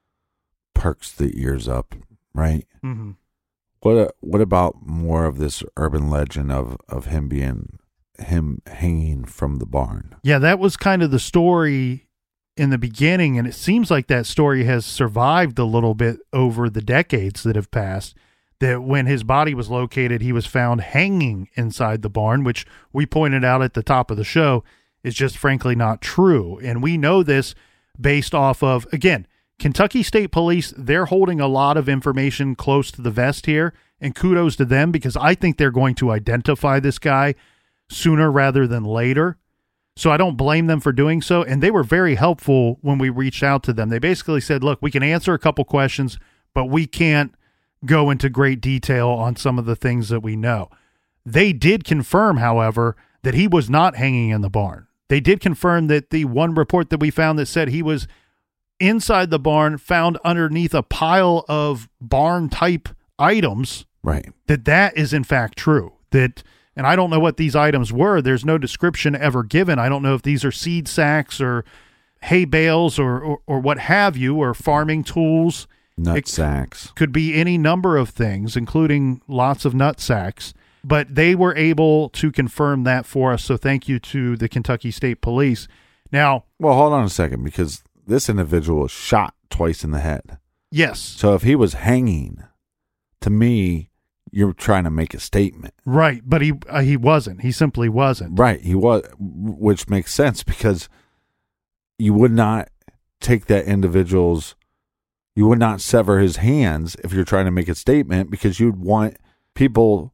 perks the ears up, right? Mm-hmm. What about more of this urban legend of him hanging from the barn? Yeah, that was kind of the story in the beginning, and it seems like that story has survived a little bit over the decades that have passed, that when his body was located, he was found hanging inside the barn, which we pointed out at the top of the show is just frankly not true. And we know this based off of, again, Kentucky State Police. They're holding a lot of information close to the vest here, and kudos to them, because I think they're going to identify this guy sooner rather than later. So I don't blame them for doing so. And they were very helpful when we reached out to them. They basically said, look, we can answer a couple questions, but we can't go into great detail on some of the things that we know. They did confirm, however, that he was not hanging in the barn. They did confirm that the one report that we found that said he was inside the barn, found underneath a pile of barn-type items, right, that is in fact true. And I don't know what these items were. There's no description ever given. I don't know if these are seed sacks or hay bales or what have you, or farming tools. Nut sacks. Could be any number of things, including lots of nut sacks. But they were able to confirm that for us, so thank you to the Kentucky State Police. Now, well, hold on a second, because this individual was shot twice in the head. Yes. So if he was hanging, to me, you're trying to make a statement. Right, but he wasn't. He simply wasn't. Right, he was, which makes sense, because you would not take that individual's, you would not sever his hands if you're trying to make a statement, because you'd want people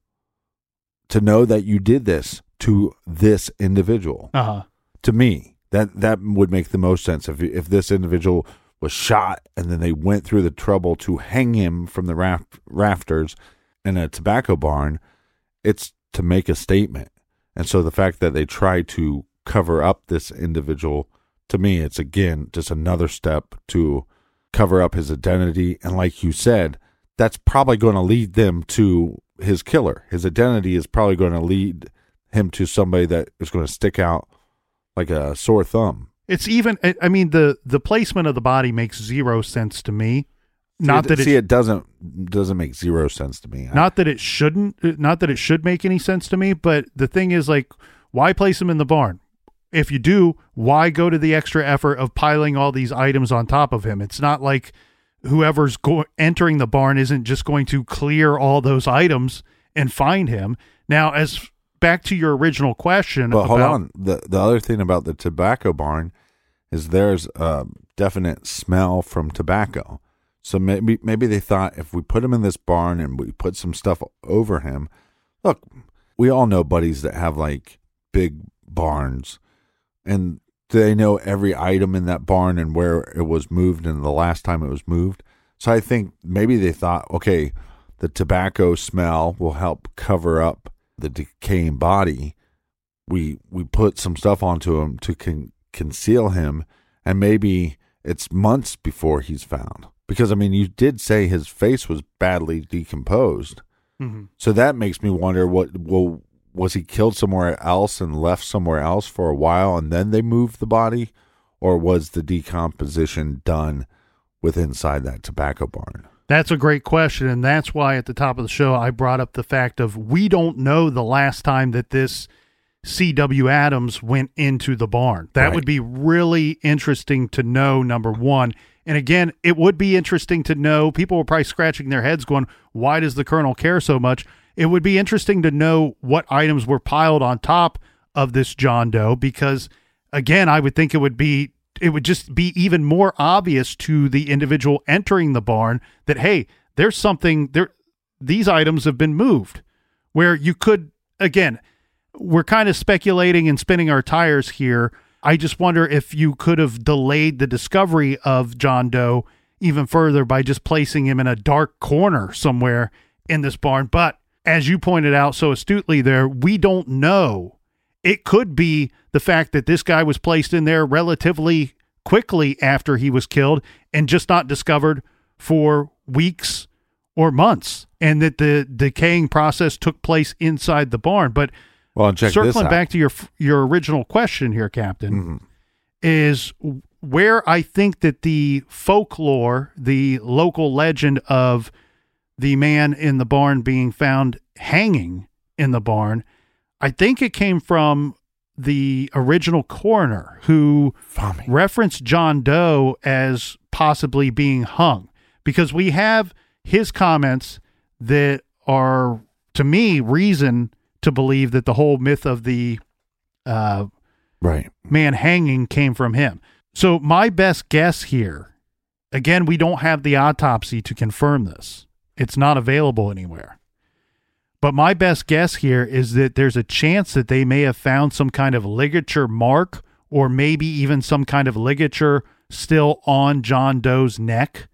to know that you did this to this individual. To me, that would make the most sense. If this individual was shot and then they went through the trouble to hang him from the rafters in a tobacco barn, it's to make a statement. And so the fact that they try to cover up this individual, to me, it's again just another step to cover up his identity. And like you said, that's probably going to lead them to his killer. His identity is probably going to lead him to somebody that is going to stick out like a sore thumb. It's even, I mean, the placement of the body makes zero sense to me. It doesn't make zero sense to me. Not that it should make any sense to me, but the thing is, like, why place him in the barn? If you do, why go to the extra effort of piling all these items on top of him? It's not like whoever's entering the barn isn't just going to clear all those items and find him. Now, as back to your original question. But hold on. The other thing about the tobacco barn is there's a definite smell from tobacco. So maybe they thought if we put him in this barn and we put some stuff over him, look, we all know buddies that have like big barns, and they know every item in that barn and where it was moved and the last time it was moved. So I think maybe they thought, okay, the tobacco smell will help cover up the decaying body. We put some stuff onto him to conceal him, and maybe it's months before he's found. Because, I mean, you did say his face was badly decomposed. Mm-hmm. So that makes me wonder, was he killed somewhere else and left somewhere else for a while and then they moved the body? Or was the decomposition done inside that tobacco barn? That's a great question, and that's why at the top of the show I brought up the fact of we don't know the last time that this C.W. Adams went into the barn. That would be really interesting to know, number one. And again, it would be interesting to know, people were probably scratching their heads going, why does the colonel care so much? It would be interesting to know what items were piled on top of this John Doe, because again, I would think it would just be even more obvious to the individual entering the barn that, hey, there's something there. These items have been moved, where you could, again, we're kind of speculating and spinning our tires here. I just wonder if you could have delayed the discovery of John Doe even further by just placing him in a dark corner somewhere in this barn. But as you pointed out so astutely there, we don't know. It could be the fact that this guy was placed in there relatively quickly after he was killed and just not discovered for weeks or months, and that the decaying process took place inside the barn. But circling back to your original question here, Captain, is where I think that the folklore, the local legend of the man in the barn being found hanging in the barn, I think it came from the original coroner who referenced John Doe as possibly being hung, because we have his comments that are, to me, reason to believe that the whole myth of the man hanging came from him. So my best guess here, again, we don't have the autopsy to confirm this. It's not available anywhere. But my best guess here is that there's a chance that they may have found some kind of ligature mark, or maybe even some kind of ligature still on John Doe's neck.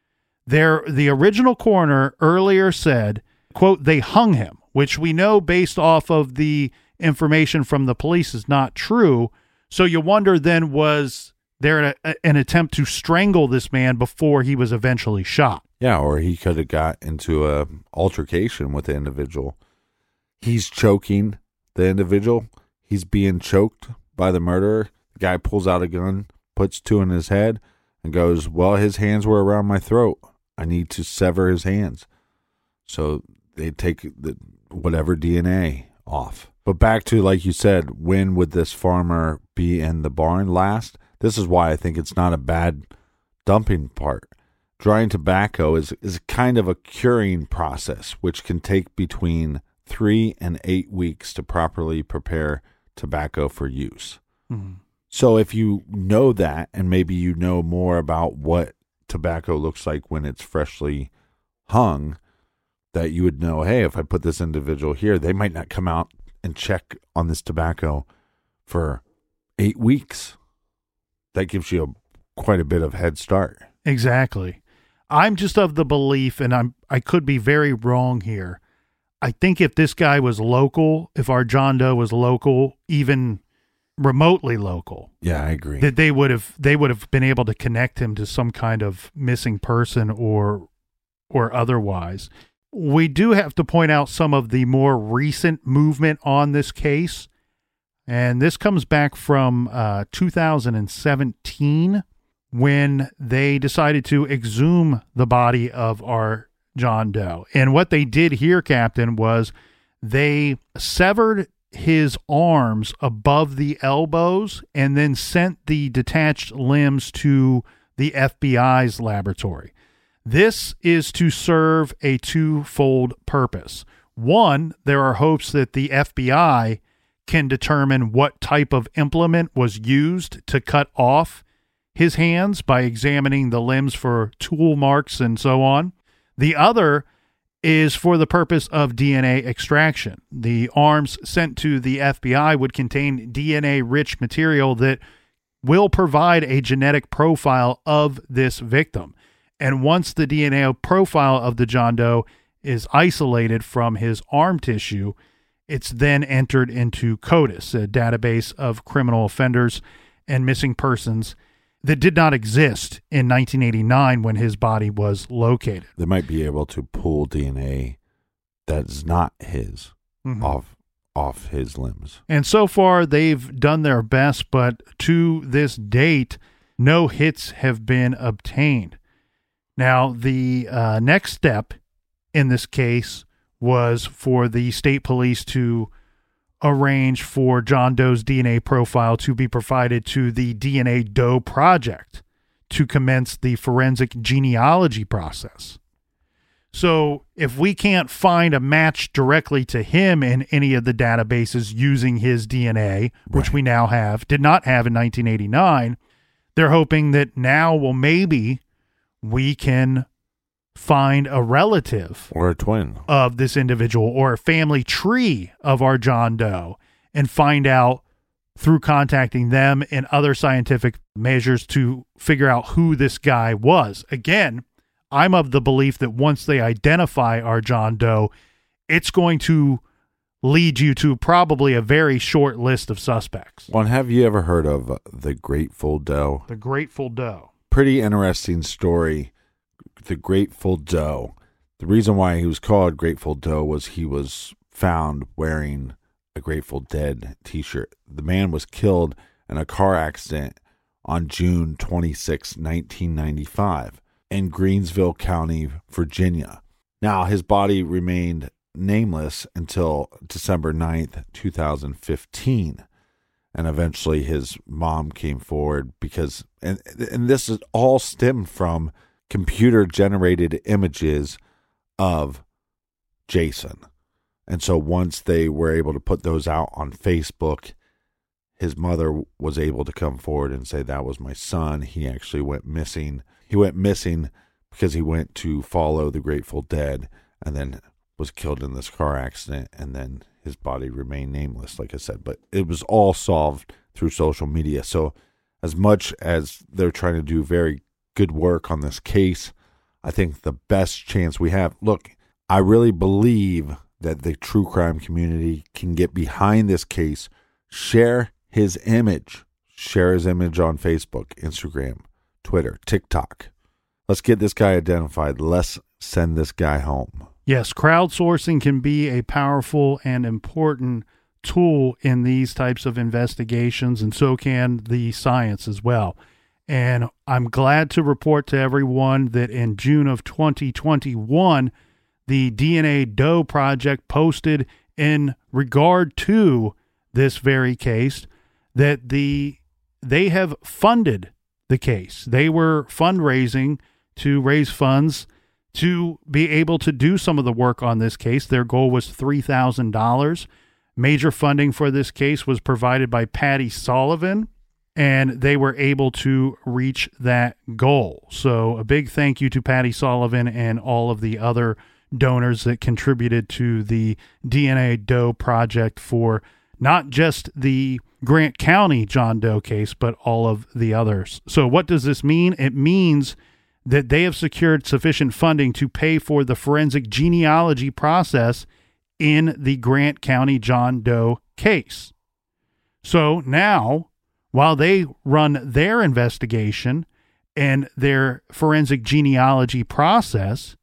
The original coroner earlier said, quote, they hung him, which we know based off of the information from the police is not true. So you wonder then, was there an attempt to strangle this man before he was eventually shot? Yeah, or he could have got into a altercation with the individual. He's choking the individual. He's being choked by the murderer. The guy pulls out a gun, puts two in his head, and goes, well, his hands were around my throat. I need to sever his hands. So they take whatever DNA off. But back to, like you said, when would this farmer be in the barn last? This is why I think it's not a bad dumping part. Drying tobacco is kind of a curing process, which can take between 3 and 8 weeks to properly prepare tobacco for use. Mm-hmm. So if you know that, and maybe you know more about what tobacco looks like when it's freshly hung, that you would know, hey, if I put this individual here, they might not come out and check on this tobacco for 8 weeks. That gives you quite a bit of head start. Exactly. I'm just of the belief, and I could be very wrong here. I think if this guy was local, if our John Doe was local, even remotely local, yeah, I agree, that they would have been able to connect him to some kind of missing person or otherwise. We do have to point out some of the more recent movement on this case, and this comes back from 2017. When they decided to exhume the body of our John Doe. And what they did here, Captain, was they severed his arms above the elbows and then sent the detached limbs to the FBI's laboratory. This is to serve a twofold purpose. One, there are hopes that the FBI can determine what type of implement was used to cut off his hands by examining the limbs for tool marks and so on. The other is for the purpose of DNA extraction. The arms sent to the FBI would contain DNA-rich material that will provide a genetic profile of this victim. And once the DNA profile of the John Doe is isolated from his arm tissue, it's then entered into CODIS, a database of criminal offenders and missing persons that did not exist in 1989 when his body was located. They might be able to pull DNA that's not his off his limbs. And so far, they've done their best, but to this date, no hits have been obtained. Now, the next step in this case was for the state police to arrange for John Doe's DNA profile to be provided to the DNA Doe Project to commence the forensic genealogy process. So if we can't find a match directly to him in any of the databases using his DNA, which we now have, did not have in 1989, they're hoping that now, well, maybe we can find a relative or a twin of this individual or a family tree of our John Doe and find out through contacting them and other scientific measures to figure out who this guy was. Again, I'm of the belief that once they identify our John Doe, it's going to lead you to probably a very short list of suspects. Well, have you ever heard of the Grateful Doe? The Grateful Doe. Pretty interesting story. The Grateful Doe. The reason why he was called Grateful Doe was he was found wearing a Grateful Dead t-shirt. The man was killed in a car accident on June 26, 1995 in Greensville County, Virginia. Now, his body remained nameless until December 9th, 2015. And eventually his mom came forward because, and this is all stemmed from computer-generated images of Jason. And so once they were able to put those out on Facebook, his mother was able to come forward and say, that was my son. He actually went missing. He went missing because he went to follow the Grateful Dead and then was killed in this car accident, and then his body remained nameless, like I said. But it was all solved through social media. So as much as they're trying to do very good work on this case, I think the best chance we have, look, I really believe that the true crime community can get behind this case. Share his image on Facebook, Instagram, Twitter, TikTok. Let's get this guy identified. Let's send this guy home. Yes, crowdsourcing can be a powerful and important tool in these types of investigations, and so can the science as well. And I'm glad to report to everyone that in June of 2021, the DNA Doe Project posted in regard to this very case that they have funded the case. They were fundraising to raise funds to be able to do some of the work on this case. Their goal was $3,000. Major funding for this case was provided by Patty Sullivan, and they were able to reach that goal. So a big thank you to Patty Sullivan and all of the other donors that contributed to the DNA Doe Project for not just the Grant County John Doe case, but all of the others. So what does this mean? It means that they have secured sufficient funding to pay for the forensic genealogy process in the Grant County John Doe case. So now, while they run their investigation and their forensic genealogy process,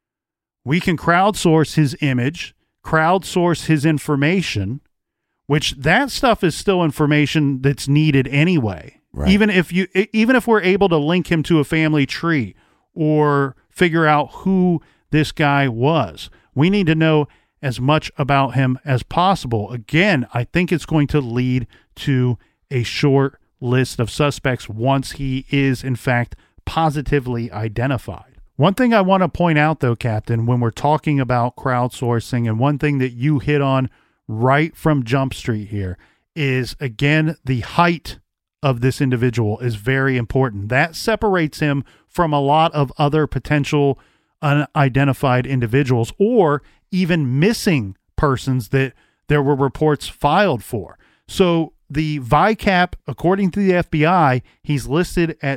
we can crowdsource his image, crowdsource his information, which that stuff is still information that's needed anyway. Right. Even if we're able to link him to a family tree or figure out who this guy was, we need to know as much about him as possible. Again, I think it's going to lead to a short list of suspects once he is, in fact, positively identified. One thing I want to point out, though, Captain, when we're talking about crowdsourcing, and one thing that you hit on right from Jump Street here is, again, the height of this individual is very important. That separates him from a lot of other potential unidentified individuals or even missing persons that there were reports filed for. So the VICAP, according to the FBI, he's listed at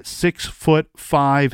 6'5"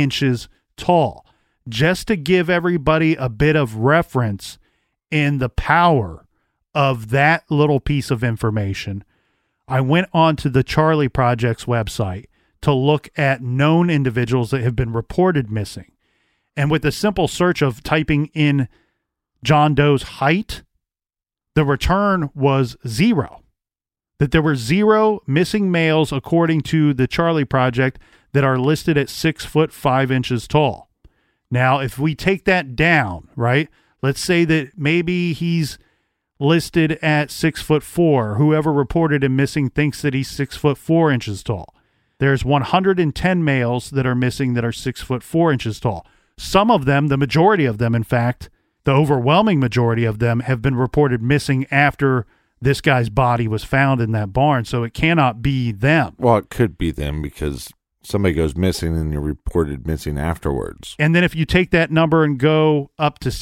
tall. Just to give everybody a bit of reference in the power of that little piece of information, I went on to the Charlie Project's website to look at known individuals that have been reported missing. And with a simple search of typing in John Doe's height, the return was 0. That there were 0 missing males, according to the Charlie Project, that are listed at 6'5" tall. Now, if we take that down, right, let's say that maybe he's listed at 6'4". Whoever reported him missing thinks that he's 6'4" tall. There's 110 males that are missing that are 6'4" tall. Some of them, the majority of them, in fact, the overwhelming majority of them have been reported missing after this guy's body was found in that barn. So it cannot be them. Well, it could be them because somebody goes missing and you're reported missing afterwards. And then if you take that number and go up to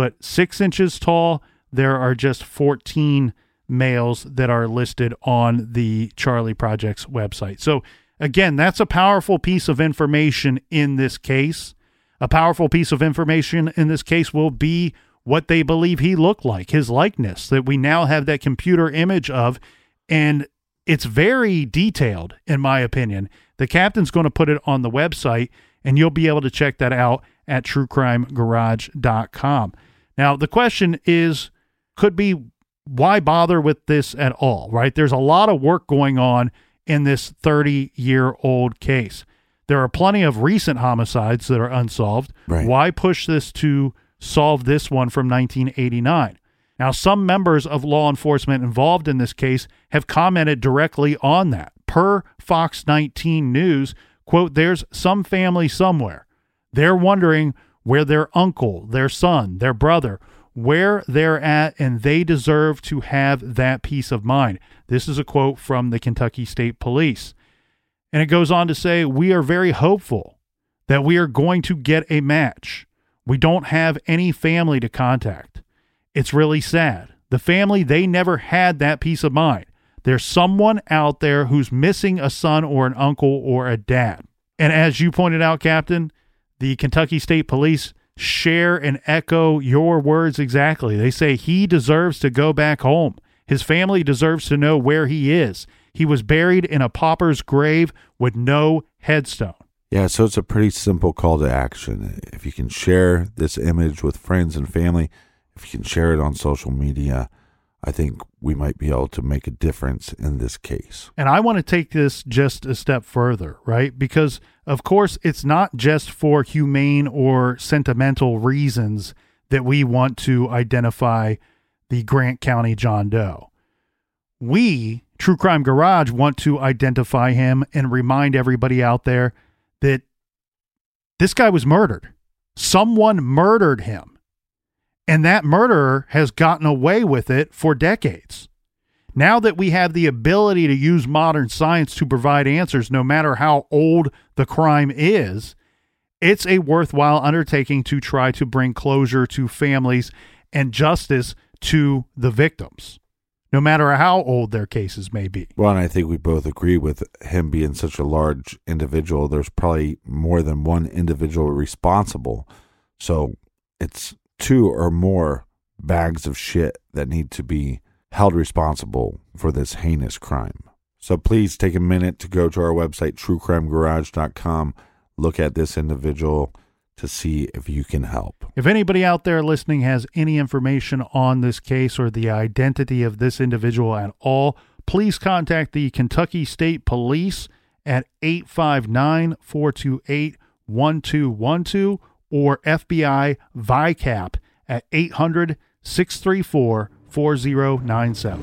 6'6" tall, there are just 14 males that are listed on the Charlie Project's website. So again, that's a powerful piece of information in this case. A powerful piece of information in this case will be what they believe he looked like, his likeness, that we now have that computer image of, and it's very detailed, in my opinion. The captain's going to put it on the website, and you'll be able to check that out at truecrimegarage.com. Now, the question is, could be, why bother with this at all, right? There's a lot of work going on in this 30-year-old case. There are plenty of recent homicides that are unsolved. Right. Why push this to solve this one from 1989? Now, some members of law enforcement involved in this case have commented directly on that. Per Fox 19 News, quote, "There's some family somewhere. They're wondering where their uncle, their son, their brother, where they're at, and they deserve to have that peace of mind." This is a quote from the Kentucky State Police. And it goes on to say, "We are very hopeful that we are going to get a match. We don't have any family to contact. It's really sad. The family, they never had that peace of mind. There's someone out there who's missing a son or an uncle or a dad." And as you pointed out, Captain, the Kentucky State Police share and echo your words exactly. They say he deserves to go back home. His family deserves to know where he is. He was buried in a pauper's grave with no headstone. Yeah, so it's a pretty simple call to action. If you can share this image with friends and family, if you can share it on social media, I think we might be able to make a difference in this case. And I want to take this just a step further, right? Because, of course, it's not just for humane or sentimental reasons that we want to identify the Grant County John Doe. We, True Crime Garage, want to identify him and remind everybody out there that this guy was murdered. Someone murdered him. And that murderer has gotten away with it for decades. Now that we have the ability to use modern science to provide answers, no matter how old the crime is, it's a worthwhile undertaking to try to bring closure to families and justice to the victims, no matter how old their cases may be. Well, and I think we both agree with him being such a large individual. There's probably more than one individual responsible. So it's 2 or more bags of shit that need to be held responsible for this heinous crime. So please take a minute to go to our website, truecrimegarage.com, look at this individual to see if you can help. If anybody out there listening has any information on this case or the identity of this individual at all, please contact the Kentucky State Police at 859-428-1212 or FBI VICAP at 800-634-4097.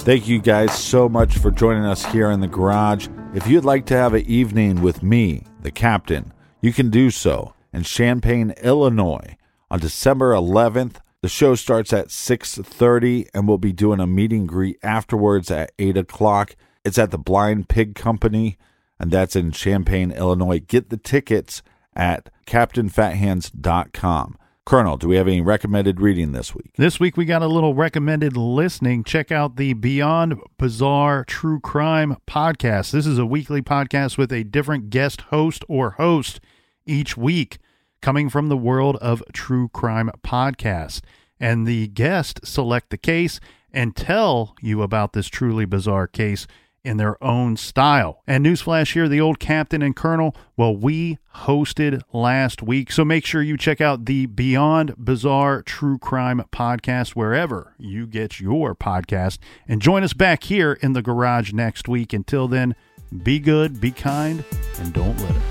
Thank you guys so much for joining us here in the garage. If you'd like to have an evening with me, the captain, you can do so in Champaign, Illinois on December 11th. The show starts at 6:30, and we'll be doing a meet and greet afterwards at 8 o'clock. It's at the Blind Pig Company, and that's in Champaign, Illinois. Get the tickets at CaptainFatHands.com. Colonel, do we have any recommended reading this week? This week we got a little recommended listening. Check out the Beyond Bizarre True Crime podcast. This is a weekly podcast with a different guest host or host each week, coming from the world of true crime podcasts. And the guests select the case and tell you about this truly bizarre case in their own style. And newsflash here, the old captain and colonel, well, we hosted last week. So make sure you check out the Beyond Bizarre True Crime podcast wherever you get your podcast. And join us back here in the garage next week. Until then, be good, be kind, and don't litter.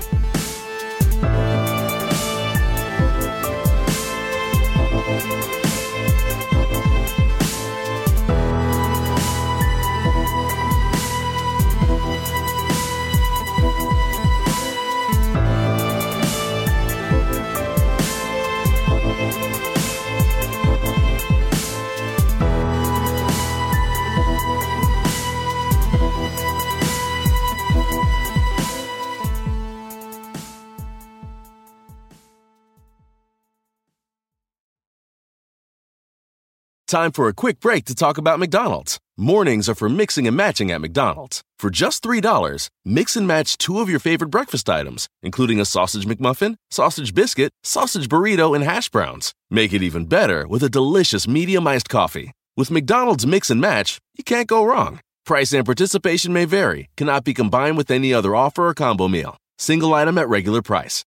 Time for a quick break to talk about McDonald's. Mornings are for mixing and matching at McDonald's. For just $3, mix and match 2 of your favorite breakfast items, including a sausage McMuffin, sausage biscuit, sausage burrito, and hash browns. Make it even better with a delicious medium iced coffee. With McDonald's Mix and Match, you can't go wrong. Price and participation may vary, cannot be combined with any other offer or combo meal. Single item at regular price.